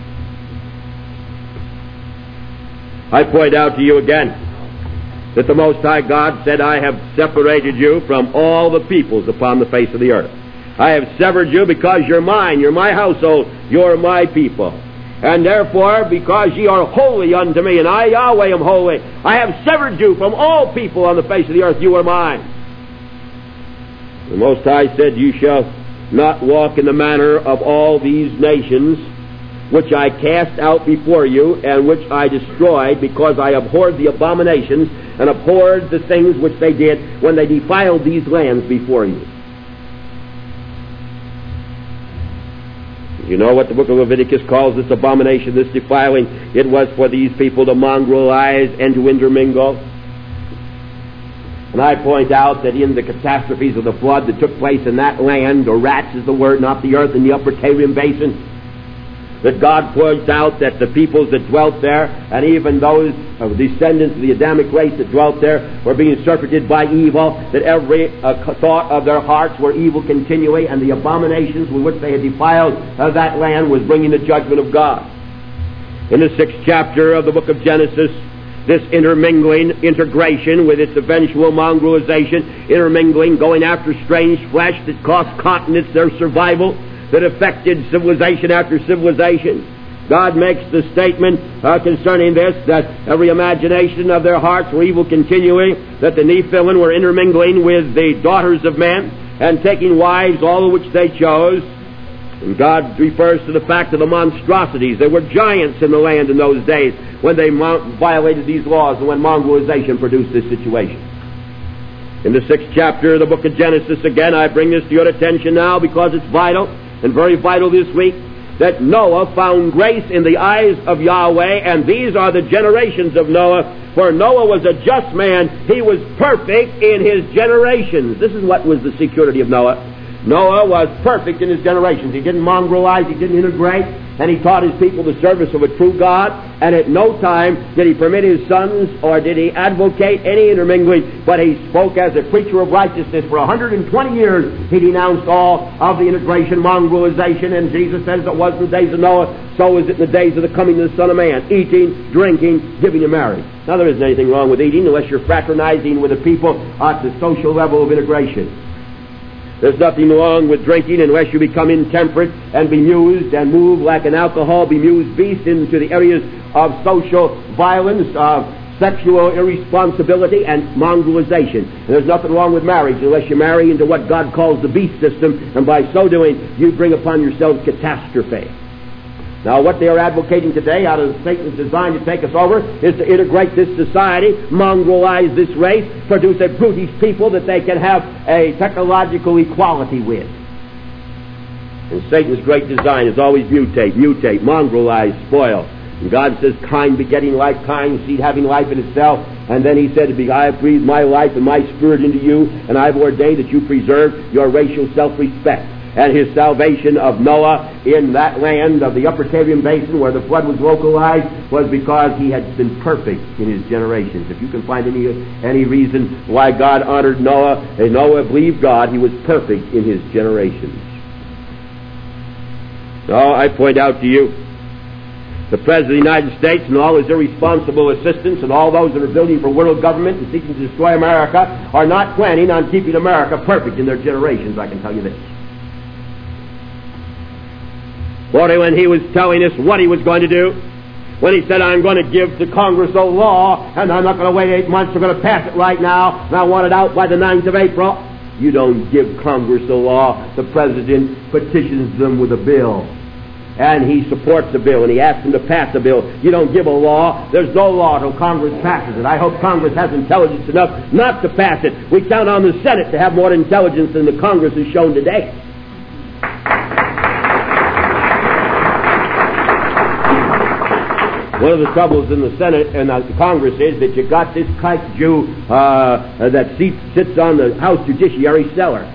I point out to you again that the Most High God said, I have separated you from all the peoples upon the face of the earth. I have severed you because you're mine, you're my household, you're my people. And therefore, because ye are holy unto me, and I, Yahweh, am holy, I have severed you from all people on the face of the earth. You are mine. The Most High said, you shall not walk in the manner of all these nations, which I cast out before you, and which I destroyed, because I abhorred the abominations, and abhorred the things which they did when they defiled these lands before you. You know what the book of Leviticus calls this abomination, this defiling? It was for these people to mongrelize and to intermingle. And I point out that in the catastrophes of the flood that took place in that land, or rats is the word, not the earth, in the upper Tarim basin, that God points out that the peoples that dwelt there, and even those descendants of the Adamic race that dwelt there, were being surfeited by evil, that every thought of their hearts were evil continually, and the abominations with which they had defiled that land was bringing the judgment of God. In the 6th chapter of the book of Genesis, this intermingling, integration with its eventual mongrelization, intermingling, going after strange flesh that cost continents their survival, that affected civilization after civilization. God makes the statement concerning this, that every imagination of their hearts were evil continually, that the Nephilim were intermingling with the daughters of men and taking wives, all of which they chose. And God refers to the fact of the monstrosities. There were giants in the land in those days when they violated these laws and when mongrelization produced this situation. In the 6th chapter of the book of Genesis, again, I bring this to your attention now because it's vital, and very vital this week, that Noah found grace in the eyes of Yahweh, and these are the generations of Noah. For Noah was a just man. He was perfect in his generations. This is what was the security of Noah. Noah was perfect in his generations. He didn't mongrelize, he didn't integrate, and he taught his people the service of a true God, and at no time did he permit his sons or did he advocate any intermingling, but he spoke as a preacher of righteousness. For 120 years he denounced all of the integration, mongrelization, and Jesus says it was in the days of Noah, so is it in the days of the coming of the Son of Man, eating, drinking, giving in marriage. Now there isn't anything wrong with eating unless you're fraternizing with the people at the social level of integration. There's nothing wrong with drinking unless you become intemperate and bemused and move like an alcohol-bemused beast into the areas of social violence, of sexual irresponsibility and mongrelization. And there's nothing wrong with marriage unless you marry into what God calls the beast system, and by so doing you bring upon yourselves catastrophe. Now, what they are advocating today, out of Satan's design to take us over, is to integrate this society, mongrelize this race, produce a brutish people that they can have a technological equality with. And Satan's great design is always mutate, mongrelize, spoil. And God says, kind begetting like kind, seed having life in itself. And then he said, I have breathed my life and my spirit into you, and I have ordained that you preserve your racial self-respect. And his salvation of Noah in that land of the upper Tarim basin where the flood was localized was because he had been perfect in his generations. If you can find any reason why God honored Noah, and Noah believed God, he was perfect in his generations. Now I point out to you The President of the United States and all his irresponsible assistants and all those that are building for world government and seeking to destroy America are not planning on keeping America perfect in their generations, I can tell you this. When he was telling us what he was going to do, when he said, I'm going to give to Congress a law, and I'm not going to wait 8 months, we're going to pass it right now, and I want it out by the 9th of April. You don't give Congress a law. The President petitions them with a bill. And he supports the bill, and he asks them to pass the bill. You don't give a law. There's no law till Congress passes it. I hope Congress has intelligence enough not to pass it. We count on the Senate to have more intelligence than the Congress has shown today. One of the troubles in the Senate and the Congress is that you got this kike Jew that sits on the House Judiciary Cellar.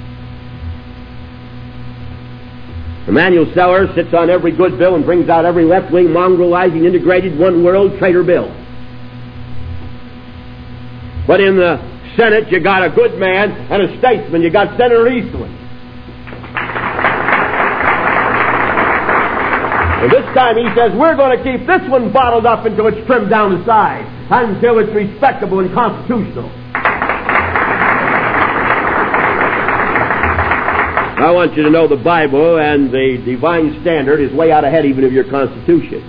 Emanuel Sellers sits on every good bill and brings out every left-wing, mongrelizing, integrated, one-world traitor bill. But in the Senate, you got a good man and a statesman. You got Senator Eastland. And this time he says, we're going to keep this one bottled up until it's trimmed down the side, until it's respectable and constitutional. I want you to know the Bible and the divine standard is way out ahead even of your Constitution.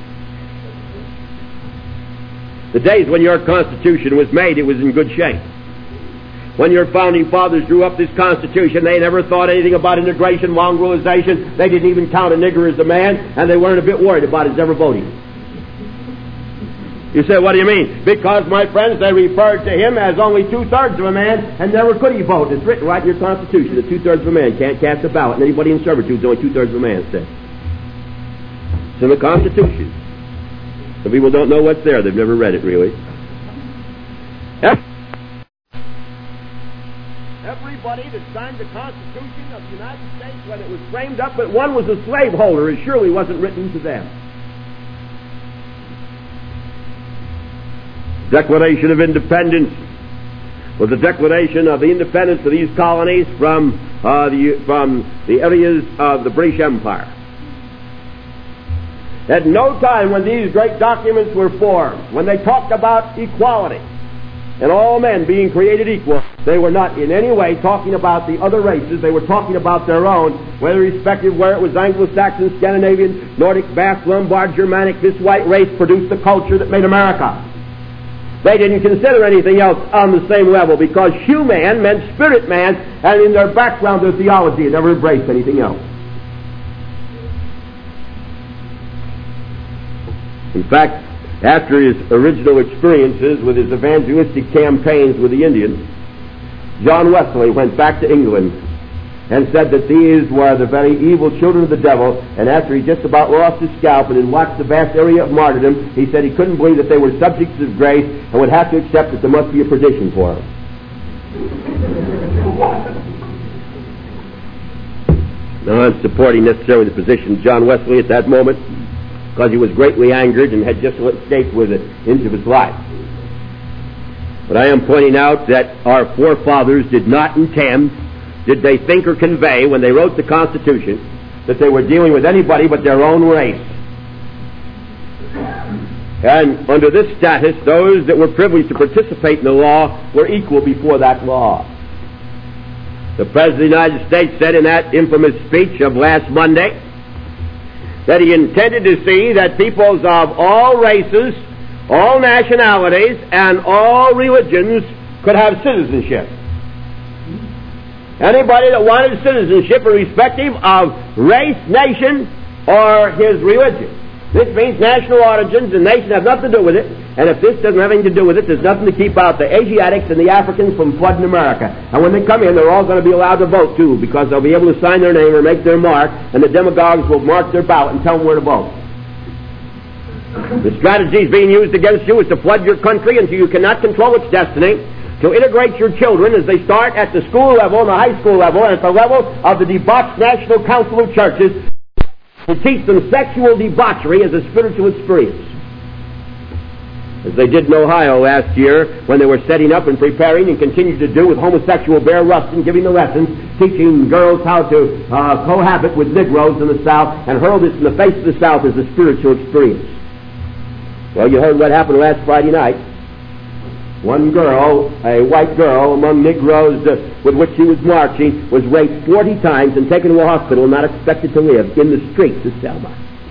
The days when your Constitution was made, it was in good shape. When your founding fathers drew up this Constitution, they never thought anything about integration, mongrelization. They didn't even count a nigger as a man, and they weren't a bit worried about his ever voting. You say, what do you mean? Because, my friends, they referred to him as only 2/3 of a man, and never could he vote. It's written right in your Constitution that 2/3 of a man can't cast a ballot, and anybody in servitude is only 2/3 of a man, it says. It's in the Constitution. Some people don't know what's there. They've never read it, really. Everybody that signed the Constitution of the United States when it was framed up, but one was a slaveholder. It surely wasn't written to them. Declaration of Independence was a declaration of the independence of these colonies from the areas of the British Empire. At no time when these great documents were formed, when they talked about equality and all men being created equal, they were not in any way talking about the other races. They were talking about their own, whether respective where it was Anglo-Saxon, Scandinavian, Nordic, Basque, Lombard, Germanic. This white race produced the culture that made America. They didn't consider anything else on the same level because shoe man meant spirit man, and in their background, their theology had never embraced anything else. In fact, after his original experiences with his evangelistic campaigns with the Indians, John Wesley went back to England and said that these were the very evil children of the devil, and after he just about lost his scalp and had watched the vast area of martyrdom, he said he couldn't believe that they were subjects of grace and would have to accept that there must be a perdition for them. Now, I'm supporting necessarily the position of John Wesley at that moment because he was greatly angered and had just escaped with it into his life. But I am pointing out that our forefathers did not intend, did they think or convey when they wrote the Constitution, that they were dealing with anybody but their own race. And under this status, those that were privileged to participate in the law were equal before that law. The President of the United States said in that infamous speech of last Monday that he intended to see that peoples of all races, all nationalities, and all religions could have citizenship. Anybody that wanted citizenship irrespective of race, nation, or his religion. This means national origins and nation have nothing to do with it, and if this doesn't have anything to do with it, there's nothing to keep out the Asiatics and the Africans from flooding America. And when they come in, they're all going to be allowed to vote, too, because they'll be able to sign their name or make their mark, and the demagogues will mark their ballot and tell them where to vote. The strategy being used against you is to flood your country until you cannot control its destiny, to integrate your children as they start at the school level and the high school level and at the level of the debauched National Council of Churches, to teach them sexual debauchery as a spiritual experience. As they did in Ohio last year when they were setting up and preparing and continued to do with homosexual Bear Rustin, giving the lessons teaching girls how to cohabit with Negroes in the South and hurl this in the face of the South as a spiritual experience. Well, you heard what happened last Friday night. One girl, a white girl among Negroes with which she was marching, was raped 40 times and taken to a hospital, not expected to live, in the streets of Selma.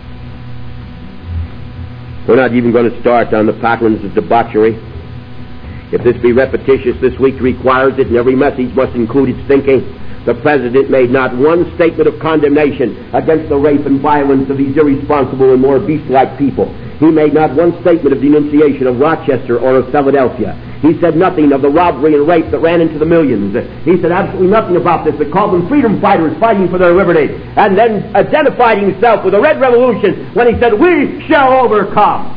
We're not even going to start on the patterns of debauchery. If this be repetitious, this week requires it, and every message must include its thinking. The President made not one statement of condemnation against the rape and violence of these irresponsible and more beast-like people. He made not one statement of denunciation of Rochester or of Philadelphia. He said nothing of the robbery and rape that ran into the millions. He said absolutely nothing about this, but called them freedom fighters fighting for their liberty. And then identified himself with the Red Revolution when he said, "We shall overcome."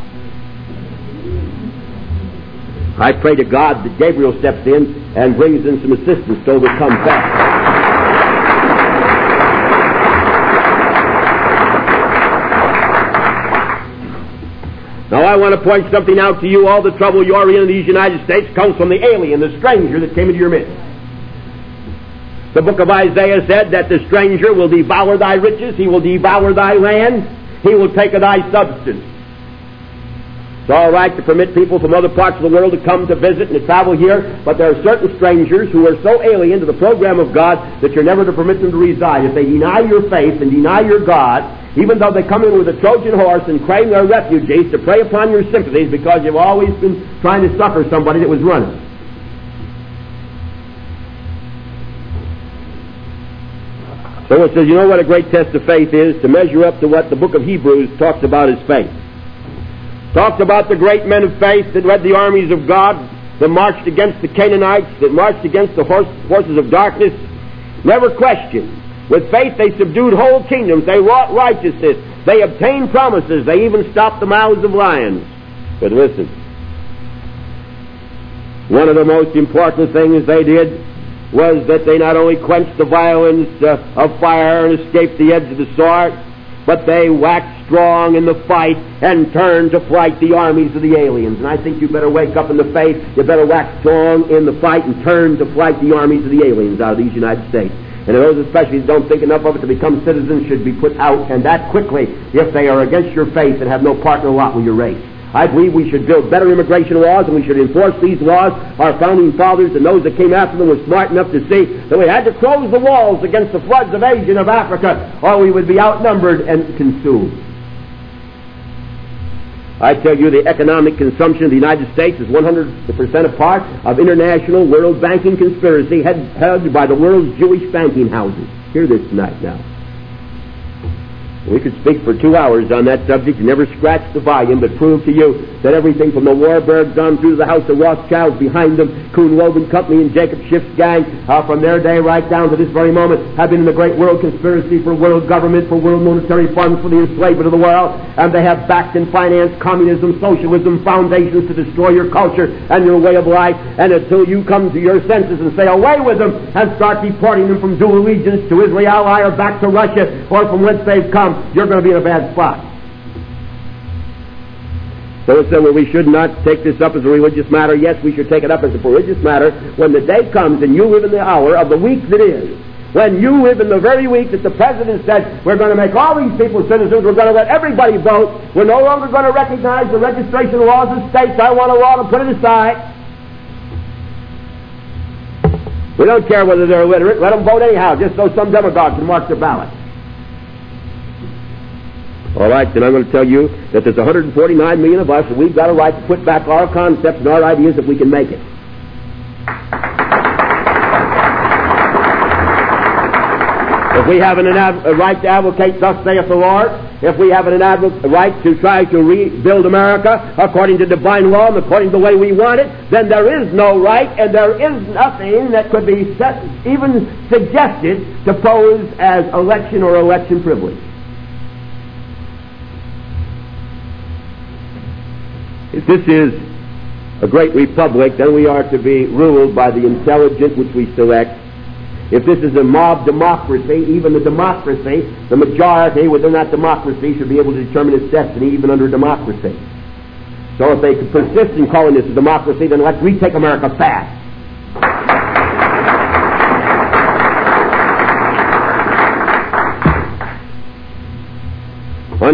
I pray to God that Gabriel steps in and brings in some assistance to overcome that. Now I want to point something out to you. All the trouble you're in these United States comes from the alien, the stranger that came into your midst. The book of Isaiah said that the stranger will devour thy riches, he will devour thy land, he will take of thy substance. It's all right to permit people from other parts of the world to come to visit and to travel here, but there are certain strangers who are so alien to the program of God that you're never to permit them to reside. If they deny your faith and deny your God, even though they come in with a Trojan horse and claim they're refugees to prey upon your sympathies because you've always been trying to succor somebody that was running. So it says, you know what a great test of faith is? To measure up to what the book of Hebrews talks about as faith. Talks about the great men of faith that led the armies of God, that marched against the Canaanites, that marched against the forces of darkness, never questioned. With faith they subdued whole kingdoms, they wrought righteousness, they obtained promises, they even stopped the mouths of lions. But listen, one of the most important things they did was that they not only quenched the violence of fire and escaped the edge of the sword, but they waxed strong in the fight and turned to flight the armies of the aliens. And I think you better wake up in the faith, you better wax strong in the fight and turn to flight the armies of the aliens out of these United States. And those especially who don't think enough of it to become citizens should be put out, and that quickly, if they are against your faith and have no part in the lot with your race. I believe we should build better immigration laws, and we should enforce these laws. Our founding fathers and those that came after them were smart enough to see that we had to close the walls against the floods of Asia and of Africa, or we would be outnumbered and consumed. I tell you, the economic consumption of the United States is 100% a part of international world banking conspiracy held by the world's Jewish banking houses. Hear this tonight now. We could speak for 2 hours on that subject and never scratch the volume, but prove to you that everything from the Warburgs on through the House of Rothschild behind them, Kuhn Loeb Company and Jacob Schiff's gang, from their day right down to this very moment, have been in the great world conspiracy for world government, for world monetary funds, for the enslavement of the world, and they have backed and financed communism, socialism, foundations to destroy your culture and your way of life, and until you come to your senses and say, away with them, and start deporting them from dual allegiance to Israel or back to Russia or from whence they've come, you're going to be in a bad spot. So it said, well, we should not take this up as a religious matter. Yes, we should take it up as a religious matter when the day comes and you live in the hour of the week that is. When you live in the very week that the President said, we're going to make all these people citizens, we're going to let everybody vote, we're no longer going to recognize the registration laws of states, I want a law to put it aside. We don't care whether they're illiterate, let them vote anyhow, just so some demagogue can mark their ballot. All right, then I'm going to tell you that there's 149 million of us, and we've got a right to put back our concepts and our ideas if we can make it. If we have a right to advocate, thus saith the Lord, if we have a right to try to rebuild America according to divine law and according to the way we want it, then there is no right and there is nothing that could be even suggested to pose as election or election privilege. If this is a great republic, then we are to be ruled by the intelligence which we select. If this is a mob democracy, even the democracy, the majority within that democracy should be able to determine its destiny even under democracy. So if they persist in calling this a democracy, then let's retake America fast.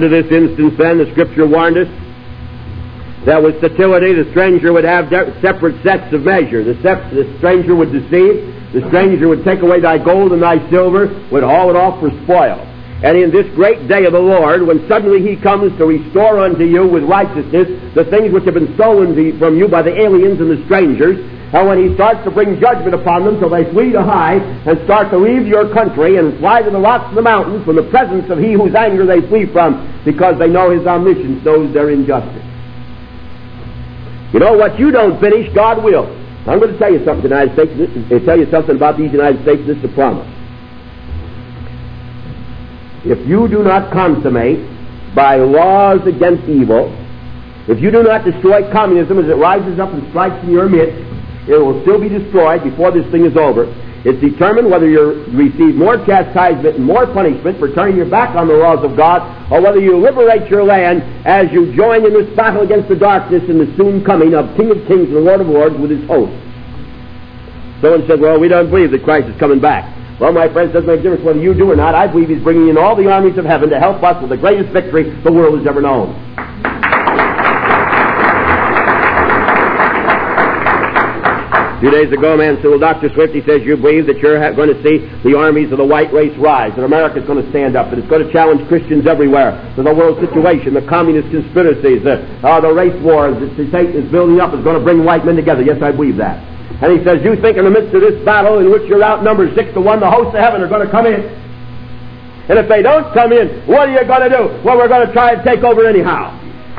Under this instance, then, the Scripture warned us that with subtlety the stranger would have separate sets of measure. The stranger would deceive. The stranger would take away thy gold and thy silver, would haul it off for spoil. And in this great day of the Lord, when suddenly He comes to restore unto you with righteousness the things which have been stolen from you by the aliens and the strangers, and when He starts to bring judgment upon them till they flee to hide and start to leave your country and fly to the rocks and the mountains from the presence of He whose anger they flee from, because they know His omniscience knows their injustice. You know, what you don't finish, God will. I'm going to tell you something, United States. Tell you something about these United States. This is a promise. If you do not consummate by laws against evil, if you do not destroy communism as it rises up and strikes in your midst, it will still be destroyed before this thing is over. It's determined whether you receive more chastisement and more punishment for turning your back on the laws of God, or whether you liberate your land as you join in this battle against the darkness in the soon coming of King of Kings and Lord of Lords with His host. Someone said, well, we don't believe that Christ is coming back. Well, my friends, it doesn't make a difference whether you do or not. I believe He's bringing in all the armies of heaven to help us with the greatest victory the world has ever known. A few days ago, a man said, well, Dr. Swift, he says, you believe that you're going to see the armies of the white race rise, that America's going to stand up, that it's going to challenge Christians everywhere, that the world situation, the communist conspiracies, the race wars that Satan is building up is going to bring white men together. Yes, I believe that. And he says, you think in the midst of this battle in which you're outnumbered 6-1, the hosts of heaven are going to come in. And if they don't come in, what are you going to do? Well, we're going to try and take over anyhow.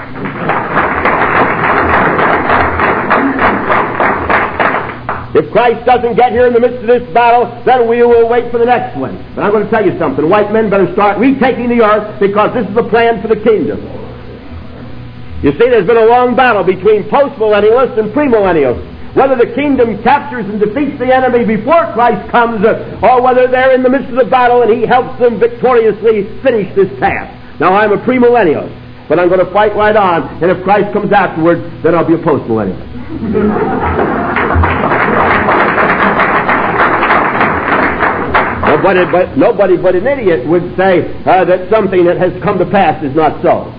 If Christ doesn't get here in the midst of this battle, then we will wait for the next one. But I'm going to tell you something. White men better start retaking the earth, because this is the plan for the kingdom. You see, there's been a long battle between post-millennialists and premillennialists. Whether the kingdom captures and defeats the enemy before Christ comes, or whether they're in the midst of the battle and He helps them victoriously finish this task. Now, I'm a premillennialist, but I'm going to fight right on, and if Christ comes afterwards, then I'll be a postmillennialist. Nobody but an idiot would say that something that has come to pass is not so.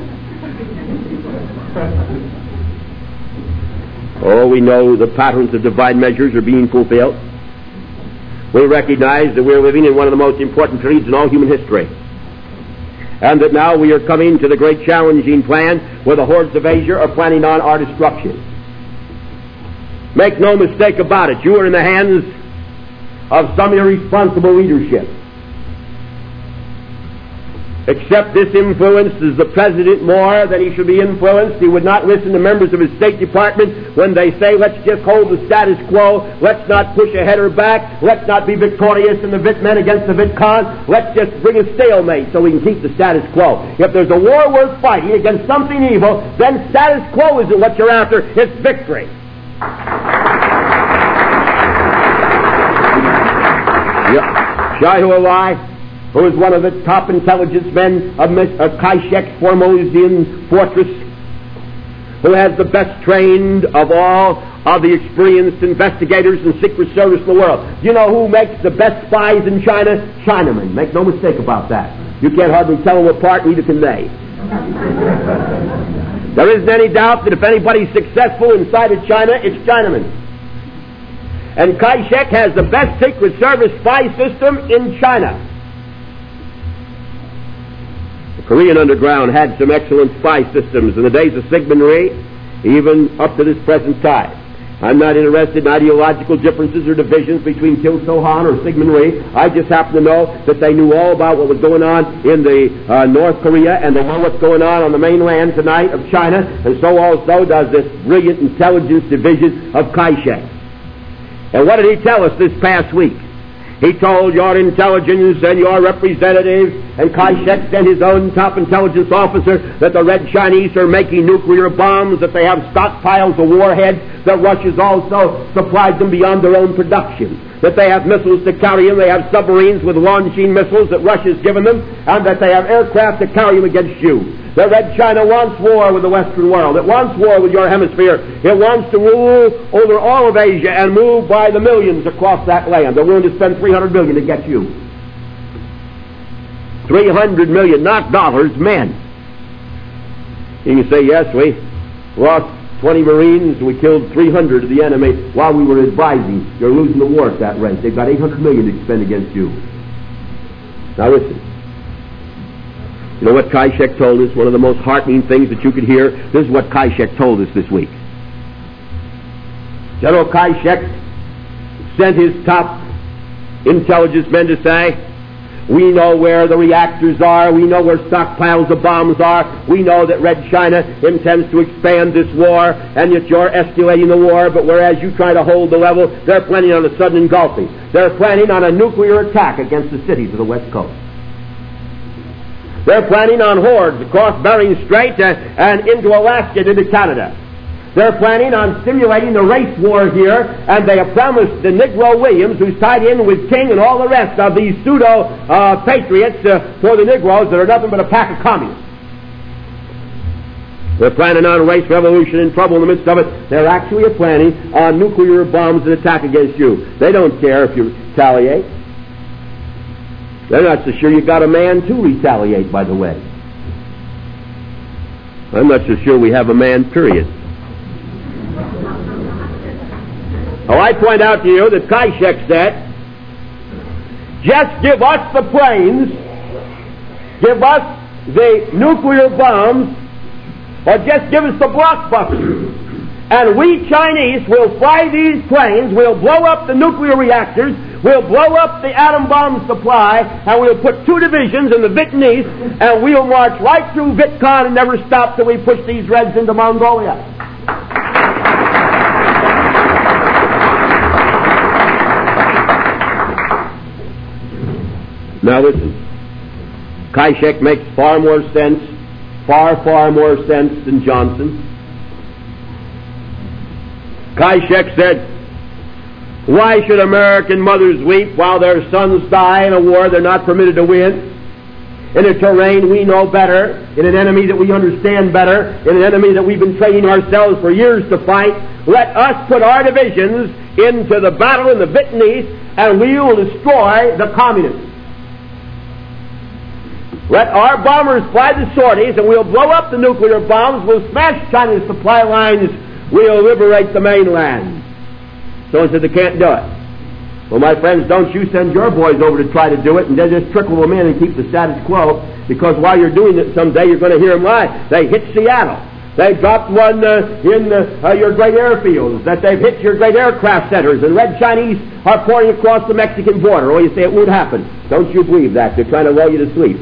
Oh, we know the patterns of divine measures are being fulfilled. We recognize that we're living in one of the most important periods in all human history, and that now we are coming to the great challenging plan where the hordes of Asia are planning on our destruction. Make no mistake about it, you are in the hands of some irresponsible leadership. Except this influences the President more than he should be influenced. He would not listen to members of his State Department when they say, let's just hold the status quo, let's not push ahead or back, let's not be victorious in the Vitmen against the Vitkon, let's just bring a stalemate so we can keep the status quo. If there's a war worth fighting against something evil, then status quo isn't what you're after, it's victory. Shahu-Alai, who is one of the top intelligence men of Kai-Shek's Formosan fortress, who has the best trained of all of the experienced investigators and secret service in the world. You know who makes the best spies in China? Chinamen. Make no mistake about that. You can't hardly tell them apart, neither can they. There isn't any doubt that if anybody's successful inside of China, it's Chinamen. And Kai-Shek has the best secret service spy system in China. The Korean underground had some excellent spy systems in the days of Syngman Rhee, even up to this present time. I'm not interested in ideological differences or divisions between Kim So-han or Syngman Rhee. I just happen to know that they knew all about what was going on in the North Korea, and they know what's going on the mainland tonight of China, and so also does this brilliant intelligence division of Kai-Shek. And what did he tell us this past week? He told your intelligence and your representatives, and Kai-Shek sent his own top intelligence officer, that the Red Chinese are making nuclear bombs, that they have stockpiles of warheads, that Russia's also supplied them beyond their own production, that they have missiles to carry them, they have submarines with launching missiles that Russia's given them, and that they have aircraft to carry them against you. The Red China wants war with the Western world. It wants war with your hemisphere. It wants to rule over all of Asia and move by the millions across that land. They're willing to spend $300 billion to get you. 300 million, not dollars, men. You can say, yes, we lost 20 Marines, we killed 300 of the enemy while we were advising. You're losing the war at that rate. They've got 800 million to spend against you. Now listen. You know what Kaishek told us? One of the most heartening things that you could hear. This is what Kaishek told us this week. General Kaishek sent his top intelligence men to say, we know where the reactors are, we know where stockpiles of bombs are, we know that Red China intends to expand this war, and that you're escalating the war, but whereas you try to hold the level, they're planning on a sudden engulfing. They're planning on a nuclear attack against the cities of the West Coast. They're planning on hordes across Bering Strait and into Alaska and into Canada. They're planning on stimulating the race war here, and they have promised the Negro Williams, who's tied in with King and all the rest of these pseudo-patriots for the Negroes that are nothing but a pack of communists. They're planning on race revolution and trouble in the midst of it. They're actually planning on nuclear bombs that attack against you. They don't care if you retaliate. They're not so sure you've got a man to retaliate, by the way. I'm not so sure we have a man, period. Oh, I point out to you that Kaishek said, just give us the planes, give us the nuclear bombs, or just give us the blockbusters, and we Chinese will fly these planes, we'll blow up the nuclear reactors, we'll blow up the atom bomb supply, and we'll put 2 divisions in the Vietnamese, and we'll march right through Vietcong and never stop till we push these Reds into Mongolia. Now listen, Kaishek makes far more sense than Johnson. Kaishek said, why should American mothers weep while their sons die in a war they're not permitted to win? In a terrain we know better, in an enemy that we understand better, in an enemy that we've been training ourselves for years to fight, let us put our divisions into the battle in the Vietnamese, and we will destroy the communists. Let our bombers fly the sorties, and we'll blow up the nuclear bombs, we'll smash China's supply lines, we'll liberate the mainland. So he said they can't do it. Well, my friends, don't you send your boys over to try to do it, and then just trickle them in and keep the status quo, because while you're doing it someday, you're going to hear them lie. They hit Seattle. They dropped one in your great airfields, that they've hit your great aircraft centers, and Red Chinese are pouring across the Mexican border. Or you say it won't happen. Don't you believe that. They're trying to lull you to sleep.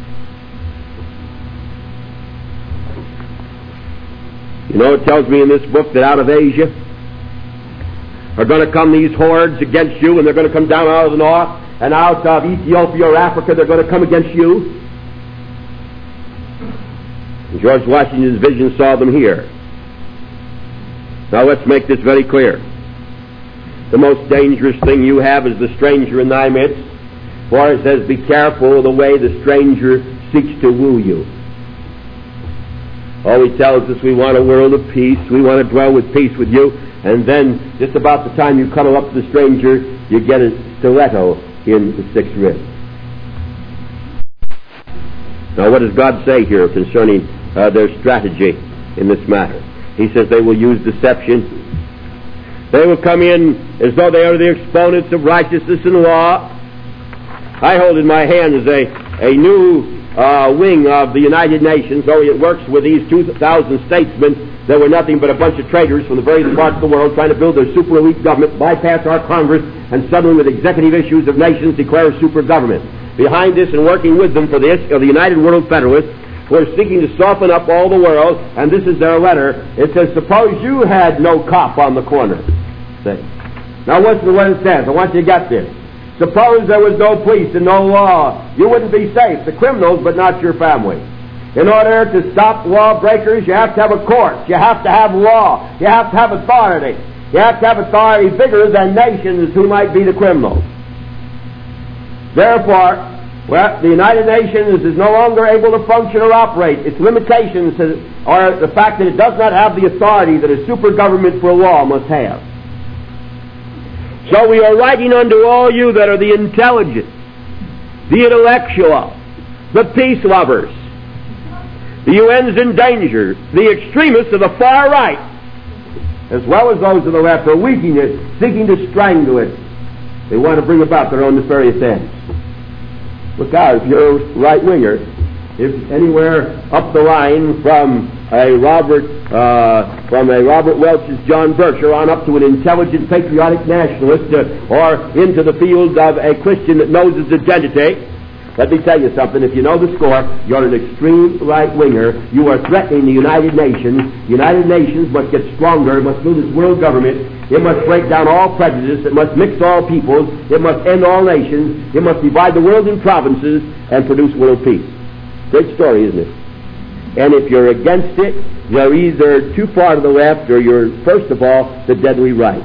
You know, it tells me in this book that out of Asia are going to come these hordes against you, and they're going to come down out of the north, and out of Ethiopia or Africa, they're going to come against you. And George Washington's vision saw them here. Now let's make this very clear. The most dangerous thing you have is the stranger in thy midst, for it says, be careful of the way the stranger seeks to woo you. Oh, he tells us we want a world of peace, we want to dwell with peace with you, and then just about the time you cuddle up to the stranger, you get a stiletto in the 6th rib. Now what does God say here concerning their strategy in this matter? He says they will use deception. They will come in as though they are the exponents of righteousness and law. I hold in my hands a new wing of the United Nations, though it works with these 2,000 statesmen that were nothing but a bunch of traitors from the various parts of the world trying to build their super elite government, bypass our Congress, and suddenly with executive issues of nations declare a super government. Behind this and working with them for this are the United World Federalists, who are seeking to soften up all the world, and this is their letter. It says, suppose you had no cop on the corner. See? Now listen to what it says. I want you to get this. Suppose there was no police and no law. You wouldn't be safe. The criminals, but not your family. In order to stop lawbreakers, you have to have a court. You have to have law. You have to have authority. You have to have authority bigger than nations who might be the criminals. Therefore, the United Nations is no longer able to function or operate. Its limitations are the fact that it does not have the authority that a super government for law must have. So we are writing unto all you that are the intelligent, the intellectual, the peace lovers. The UN's in danger. The extremists of the far right, as well as those of the left, are weakening it, seeking to strangle it. They want to bring about their own nefarious ends. Look out, if you're a right-winger, if anywhere up the line from a Robert Welch's John Berkshire on up to an intelligent, patriotic nationalist, or into the field of a Christian that knows his identity, let me tell you something. If you know the score, you're an extreme right-winger. You are threatening the United Nations. The United Nations must get stronger. It must build its world government. It must break down all prejudice. It must mix all peoples. It must end all nations. It must divide the world in provinces and produce world peace. Great story, isn't it? And if you're against it, you're either too far to the left or you're, first of all, the deadly right.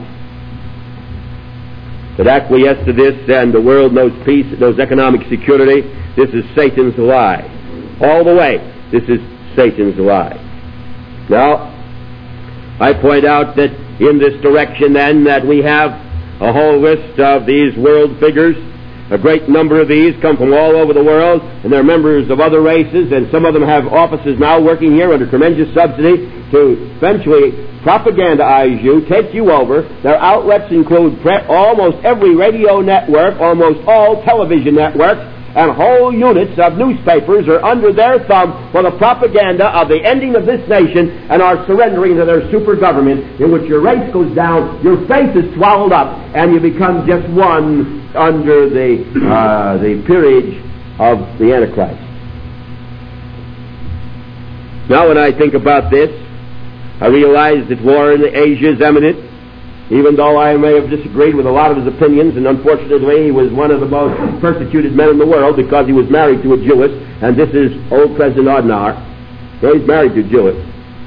But acquiesce to this, and the world knows peace, it knows economic security. This is Satan's lie. All the way, this is Satan's lie. Now, I point out that in this direction, then, that we have a whole list of these world figures. A great number of these come from all over the world, and they're members of other races, and some of them have offices now working here under tremendous subsidy to eventually propagandize you, take you over. Their outlets include almost every radio network, almost all television networks, and whole units of newspapers are under their thumb for the propaganda of the ending of this nation and are surrendering to their super government, in which your race goes down, your faith is swallowed up, and you become just one under the peerage of the Antichrist. Now, when I think about this, I realize that war in Asia is imminent, even though I may have disagreed with a lot of his opinions, and unfortunately he was one of the most persecuted men in the world because he was married to a Jewess, and this is old President Adenauer. So he's married to a Jewess.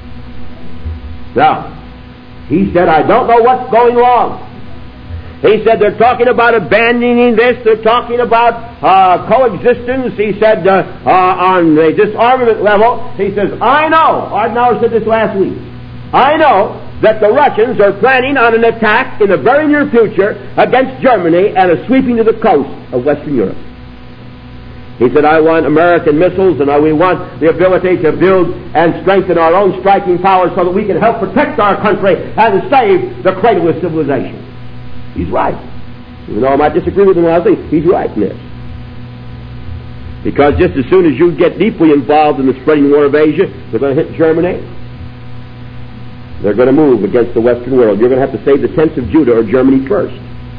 Now, he said, I don't know what's going wrong. He said, they're talking about abandoning this, they're talking about coexistence. He said, on the disarmament level, he says, I know, Adenauer said this last week, I know that the Russians are planning on an attack in the very near future against Germany and a sweeping to the coast of Western Europe. He said, I want American missiles, and we want the ability to build and strengthen our own striking power so that we can help protect our country and save the cradle of civilization. He's right. Even though I might disagree with him on other things, he's right in this. Because just as soon as you get deeply involved in the spreading war of Asia, they're going to hit Germany. They're going to move against the Western world. You're going to have to save the tents of Judah or Germany first.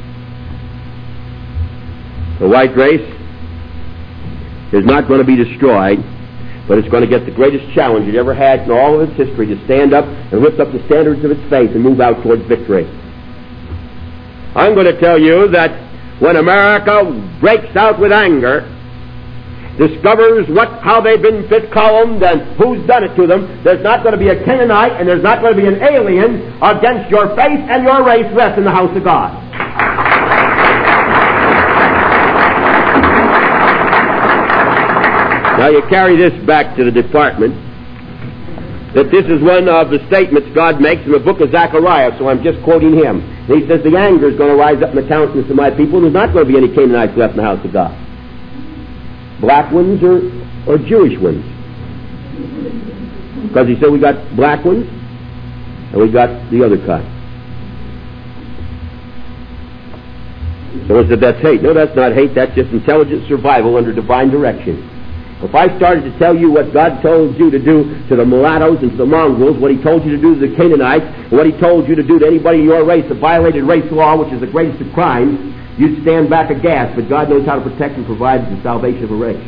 The white race is not going to be destroyed, but it's going to get the greatest challenge it ever had in all of its history to stand up and lift up the standards of its faith and move out towards victory. I'm going to tell you that when America breaks out with anger, discovers how they've been columned and who's done it to them, there's not going to be a Canaanite and there's not going to be an alien against your faith and your race left in the house of God. Now you carry this back to the department, that this is one of the statements God makes in the book of Zechariah, so I'm just quoting him. He says, the anger is going to rise up in the countenance of my people, and there's not going to be any Canaanites left in the house of God. Black ones or Jewish ones? Because he said we got black ones and we got the other kind. Someone said that's hate. No, that's not hate. That's just intelligent survival under divine direction. If I started to tell you what God told you to do to the mulattoes and to the mongrels, what he told you to do to the Canaanites, and what he told you to do to anybody in your race that violated race law, which is the greatest of crimes, you'd stand back aghast, but God knows how to protect and provide the salvation of a race.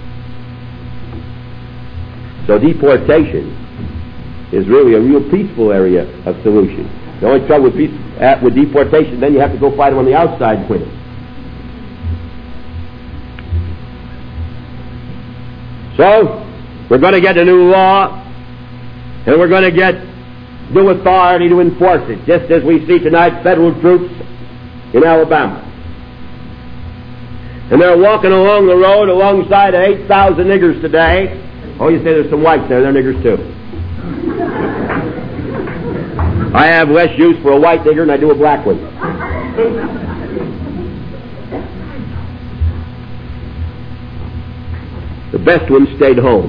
So deportation is really a real peaceful area of solution. The only trouble with deportation, then you have to go fight them on the outside with it. So, we're going to get a new law, and we're going to get new authority to enforce it, just as we see tonight federal troops in Alabama. And they're walking along the road alongside of 8,000 niggers today. Oh, you say there's some whites there, they're niggers too. I have less use for a white nigger than I do a black one. The best ones stayed home.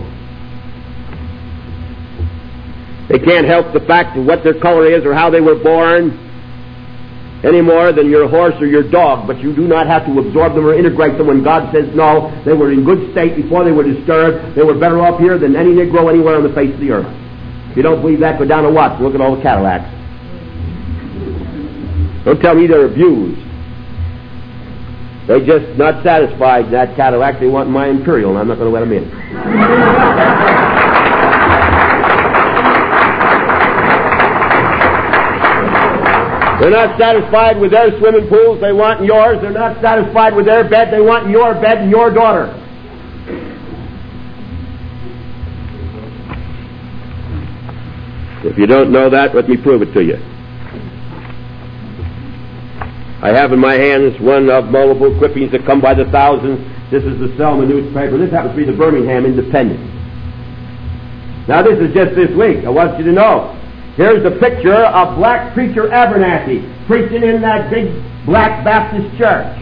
They can't help the fact of what their color is or how they were born any more than your horse or your dog, but you do not have to absorb them or integrate them when God says no. They were in good state before they were disturbed. They were better off here than any Negro anywhere on the face of the earth. If you don't believe that, go down to Watts. Look at all the Cadillacs. Don't tell me they're abused. They're just not satisfied in that Cadillac. They want my Imperial, and I'm not going to let them in. They're not satisfied with their swimming pools. They want yours. They're not satisfied with their bed. They want your bed and your daughter. If you don't know that, let me prove it to you. I have in my hands one of multiple clippings that come by the thousands. This is the Selma newspaper. This happens to be the Birmingham Independent. Now, this is just this week. I want you to know. Here's the picture of black preacher Abernathy preaching in that big black Baptist church.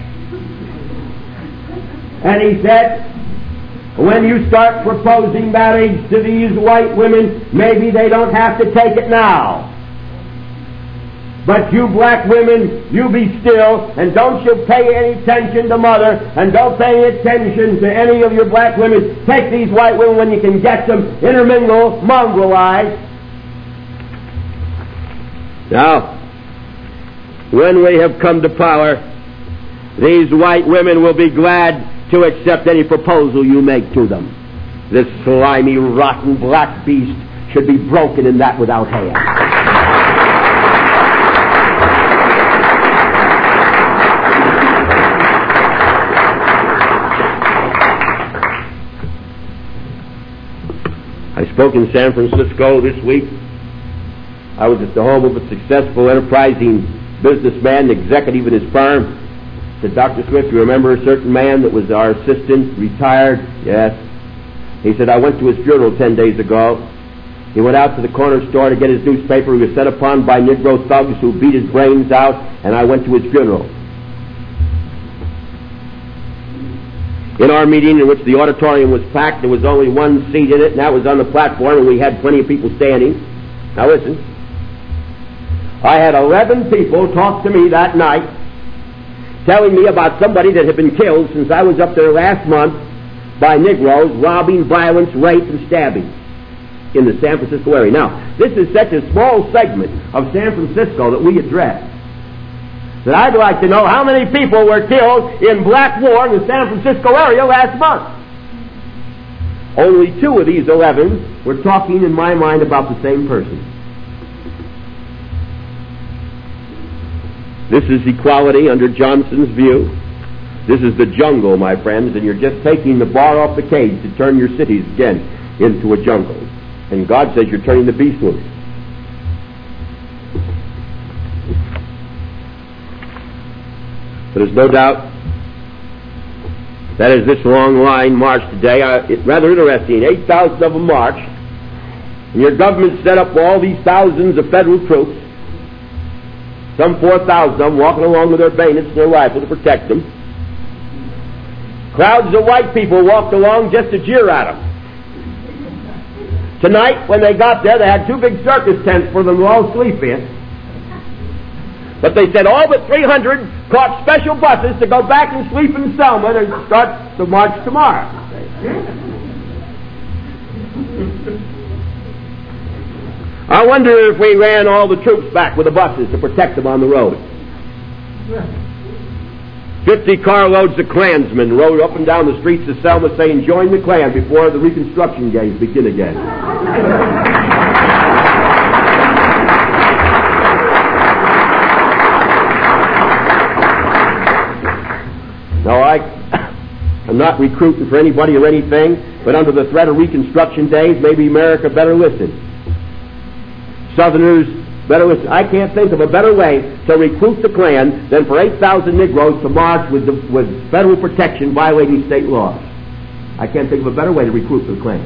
And he said, when you start proposing marriage to these white women, maybe they don't have to take it now. But you black women, you be still, and don't you pay any attention to mother, and don't pay any attention to any of your black women. Take these white women when you can get them, intermingle, mongrelize. Now, when we have come to power, these white women will be glad to accept any proposal you make to them. This slimy, rotten, black beast should be broken in that without hands. I spoke in San Francisco this week. I was at the home of a successful, enterprising businessman, executive in his firm. I said, Dr. Swift, you remember a certain man that was our assistant, retired? Yes. He said, I went to his funeral 10 days ago. He went out to the corner store to get his newspaper. He was set upon by Negro thugs who beat his brains out, and I went to his funeral. In our meeting, in which the auditorium was packed, there was only one seat in it, and that was on the platform, and we had plenty of people standing. Now listen. I had 11 people talk to me that night, telling me about somebody that had been killed since I was up there last month by Negroes, robbing, violence, rape, and stabbing in the San Francisco area. Now, this is such a small segment of San Francisco that we address, that I'd like to know how many people were killed in black war in the San Francisco area last month. Only 2 of these 11 were talking, in my mind, about the same person. This is equality under Johnson's view. This is the jungle, my friends, and you're just taking the bar off the cage to turn your cities again into a jungle. And God says you're turning the beast loose. There's no doubt that as this long line marched today, it's rather interesting. 8,000 of them marched, and your government set up all these thousands of federal troops, some 4,000 of them walking along with their bayonets and their rifles to protect them. Crowds of white people walked along just to jeer at them. Tonight, when they got there, they had 2 big circus tents for them to all sleep in. But they said all but 300 caught special buses to go back and sleep in Selma and start the march tomorrow. I wonder if we ran all the troops back with the buses to protect them on the road. 50 carloads of Klansmen rode up and down the streets of Selma saying, join the Klan before the Reconstruction games begin again. Now, I'm not recruiting for anybody or anything, but under the threat of Reconstruction days, maybe America better listen. Southerners better listen. I can't think of a better way to recruit the Klan than for 8,000 Negroes to march with federal protection violating state laws. I can't think of a better way to recruit the Klan.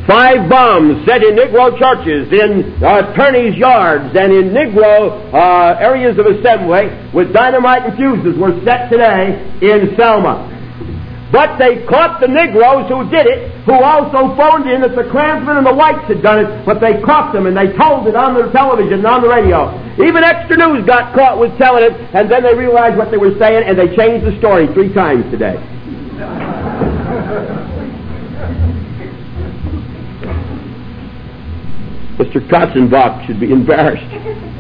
5 bombs set in Negro churches, in attorneys' yards, and in Negro areas of assembly with dynamite and fuses were set today in Selma. But they caught the Negroes who did it, who also phoned in that the Klansmen and the whites had done it, but they caught them and they told it on the television and on the radio. Even Extra News got caught with telling it, and then they realized what they were saying, and they changed the story 3 times today. Mr. Katzenbach should be embarrassed.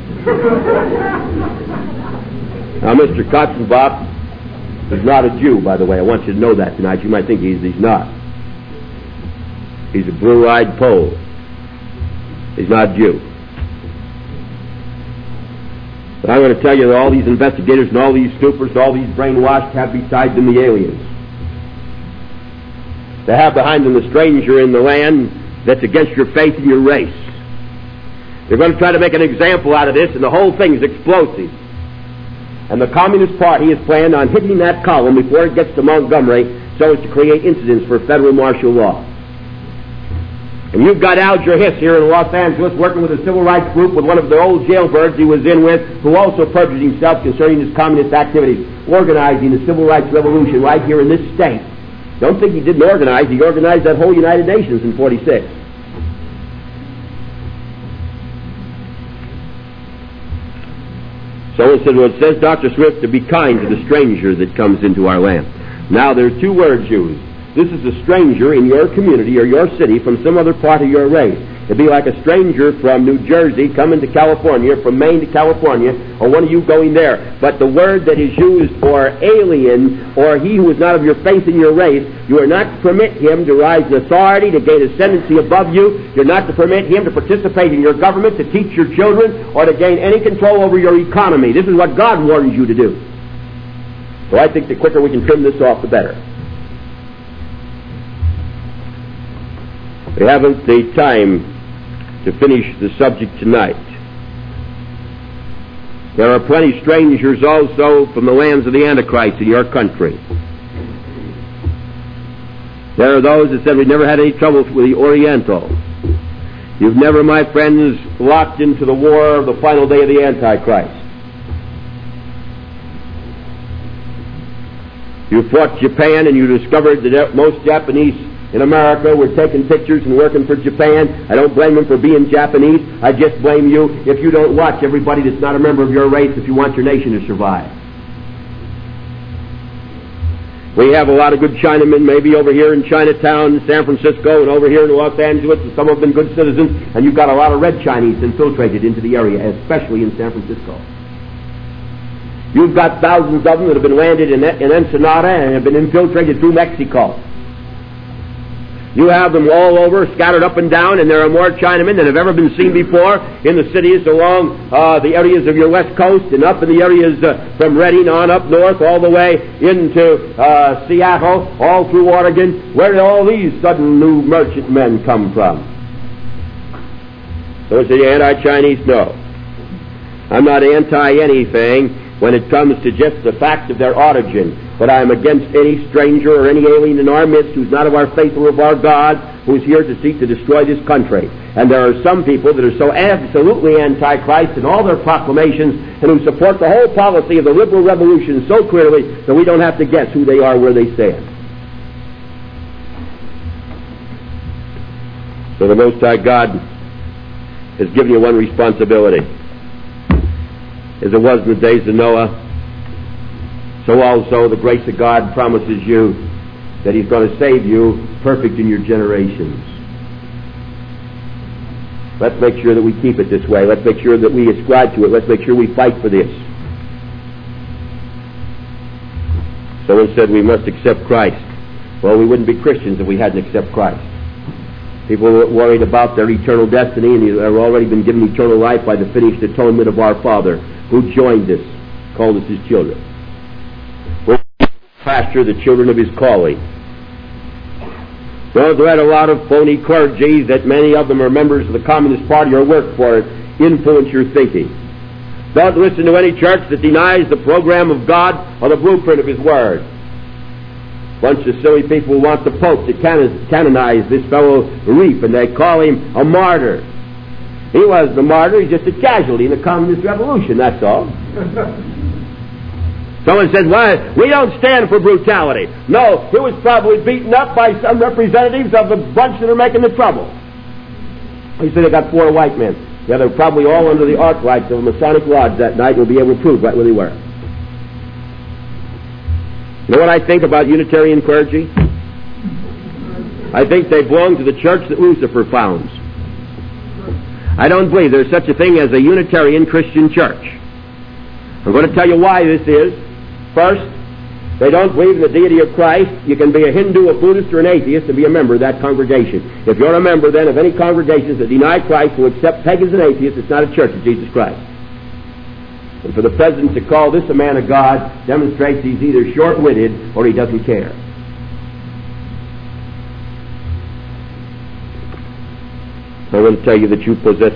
Now, Mr. Katzenbach is not a Jew, by the way. I want you to know that tonight. You might think he's not. He's a blue-eyed Pole. He's not a Jew. But I'm going to tell you that all these investigators and all these snoopers, all these brainwashed have beside them the aliens. They have behind them the stranger in the land that's against your faith and your race. They're going to try to make an example out of this, and the whole thing is explosive. And the Communist Party has planned on hitting that column before it gets to Montgomery so as to create incidents for federal martial law. And you've got Alger Hiss here in Los Angeles working with a civil rights group with one of the old jailbirds he was in with, who also perjured himself concerning his communist activities, organizing the civil rights revolution right here in this state. Don't think he didn't organize. He organized that whole United Nations in 46. So it says, Dr. Swift, to be kind to the stranger that comes into our land. Now, there's 2 words used. This is a stranger in your community or your city from some other part of your race. It'd be like a stranger from New Jersey coming to California, from Maine to California, or one of you going there. But the word that is used for alien, or he who is not of your faith and your race, you are not to permit him to rise in authority, to gain ascendancy above you. You're not to permit him to participate in your government, to teach your children, or to gain any control over your economy. This is what God warns you to do. So I think the quicker we can trim this off, the better. We haven't the time to finish the subject tonight. There are plenty strangers also from the lands of the Antichrist in your country. There are those that said we've never had any trouble with the Oriental. You've never, my friends, locked into the war of the final day of the Antichrist. You fought Japan and you discovered that most Japanese in America were taking pictures and working for Japan. I don't blame them for being Japanese. I just blame you if you don't watch everybody that's not a member of your race if you want your nation to survive. We have a lot of good Chinamen maybe over here in Chinatown, San Francisco, and over here in Los Angeles, and some of them good citizens, and you've got a lot of red Chinese infiltrated into the area, especially in San Francisco. You've got thousands of them that have been landed in Ensenada and have been infiltrated through Mexico. You have them all over, scattered up and down, and there are more Chinamen than have ever been seen before in the cities along the areas of your west coast and up in the areas from Redding on up north all the way into Seattle, all through Oregon. Where did all these sudden new merchant men come from? So is the anti-Chinese? No. I'm not anti-anything when it comes to just the fact of their origin. But I am against any stranger or any alien in our midst who's not of our faith or of our God, who's here to seek to destroy this country. And there are some people that are so absolutely anti-Christ in all their proclamations and who support the whole policy of the liberal revolution so clearly that we don't have to guess who they are, where they stand. So the Most High God has given you one responsibility. As it was in the days of Noah, so also the grace of God promises you that He's going to save you perfect in your generations. Let's make sure that we keep it this way. Let's make sure that we ascribe to it. Let's make sure we fight for this. Someone said we must accept Christ. Well, we wouldn't be Christians if we hadn't accepted Christ. People are worried about their eternal destiny, and they've already been given eternal life by the finished atonement of our Father, who joined us, called us His children. We're pastor the children of His calling. Don't let a lot of phony clergy, that many of them are members of the Communist Party or work for it, influence your thinking. Don't listen to any church that denies the program of God or the blueprint of His Word. Bunch of silly people who want the Pope to canonize this fellow Reef, and they call him a martyr. He wasn't a martyr, he's just a casualty in the communist revolution, that's all. Someone says, well, we don't stand for brutality. No, he was probably beaten up by some representatives of the bunch that are making the trouble. He said they got 4 white men. Yeah, they're probably all under the arc lights of a Masonic lodge that night, and will be able to prove right where they were. You know what I think about Unitarian clergy? I think they belong to the church that Lucifer founds. I don't believe there's such a thing as a Unitarian Christian church. I'm going to tell you why this is. First, they don't believe in the deity of Christ. You can be a Hindu, a Buddhist, or an atheist and be a member of that congregation. If you're a member, then, of any congregations that deny Christ, who accept pagans and atheists, it's not a church of Jesus Christ. And for the president to call this a man of God demonstrates he's either short-witted or he doesn't care. I want to tell you that you possess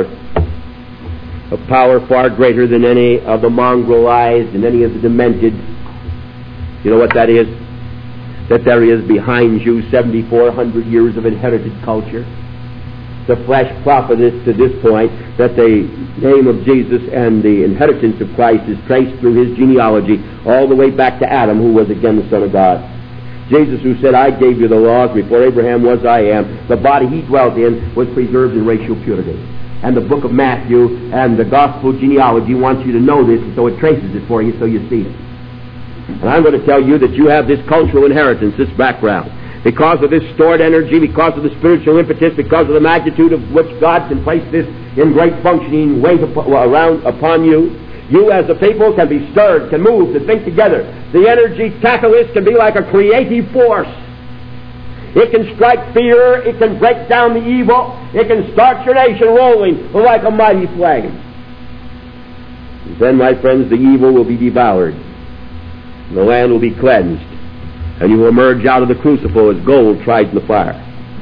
a power far greater than any of the mongrelized and any of the demented. You know what that is? That there is behind you 7,400 years of inherited culture. The flesh prophetess to this point that the name of Jesus and the inheritance of Christ is traced through his genealogy all the way back to Adam, who was again the Son of God. Jesus, who said, I gave you the laws, before Abraham was I am, the body he dwelt in was preserved in racial purity. And the book of Matthew and the gospel genealogy wants you to know this, and so it traces it for you so you see it. And I'm going to tell you that you have this cultural inheritance, this background. Because of this stored energy, because of the spiritual impetus, because of the magnitude of which God can place this in great functioning weight upon you, you as a people can be stirred, can move, can think together. The energy catalyst can be like a creative force. It can strike fear, it can break down the evil, it can start your nation rolling like a mighty flame. And then, my friends, the evil will be devoured, and the land will be cleansed, and you will emerge out of the crucible as gold tried in the fire.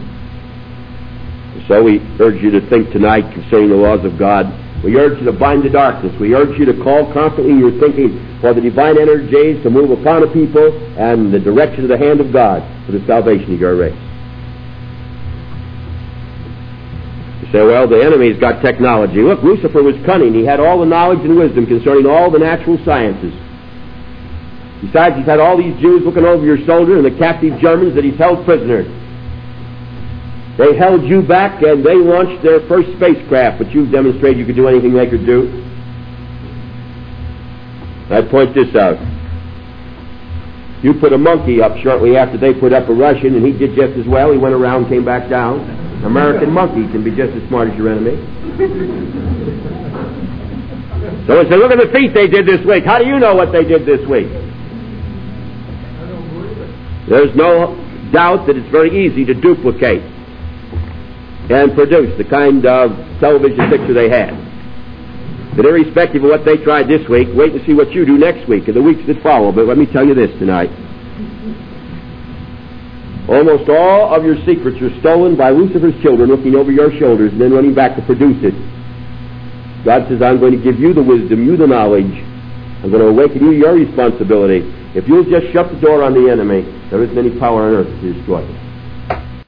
So we urge you to think tonight concerning the laws of God. We urge you to bind the darkness. We urge you to call constantly in your thinking for the divine energies to move upon a people and the direction of the hand of God for the salvation of your race. You say, well, the enemy's got technology. Look, Lucifer was cunning. He had all the knowledge and wisdom concerning all the natural sciences. Besides, he's had all these Jews looking over your shoulder and the captive Germans that he's held prisoners. They held you back and they launched their first spacecraft, but you've demonstrated you could do anything they could do. I point this out. You put a monkey up shortly after they put up a Russian, and he did just as well. He went around, came back down. An American monkey can be just as smart as your enemy. Someone said, look at the feat they did this week. How do you know what they did this week? There's no doubt that it's very easy to duplicate and produce the kind of television picture they had. But irrespective of what they tried this week, wait and see what you do next week and the weeks that follow. But let me tell you this tonight. Almost all of your secrets are stolen by Lucifer's children looking over your shoulders and then running back to produce it. God says, I'm going to give you the wisdom, you the knowledge. I'm going to awaken you your responsibility. If you'll just shut the door on the enemy, there isn't any power on earth to destroy it.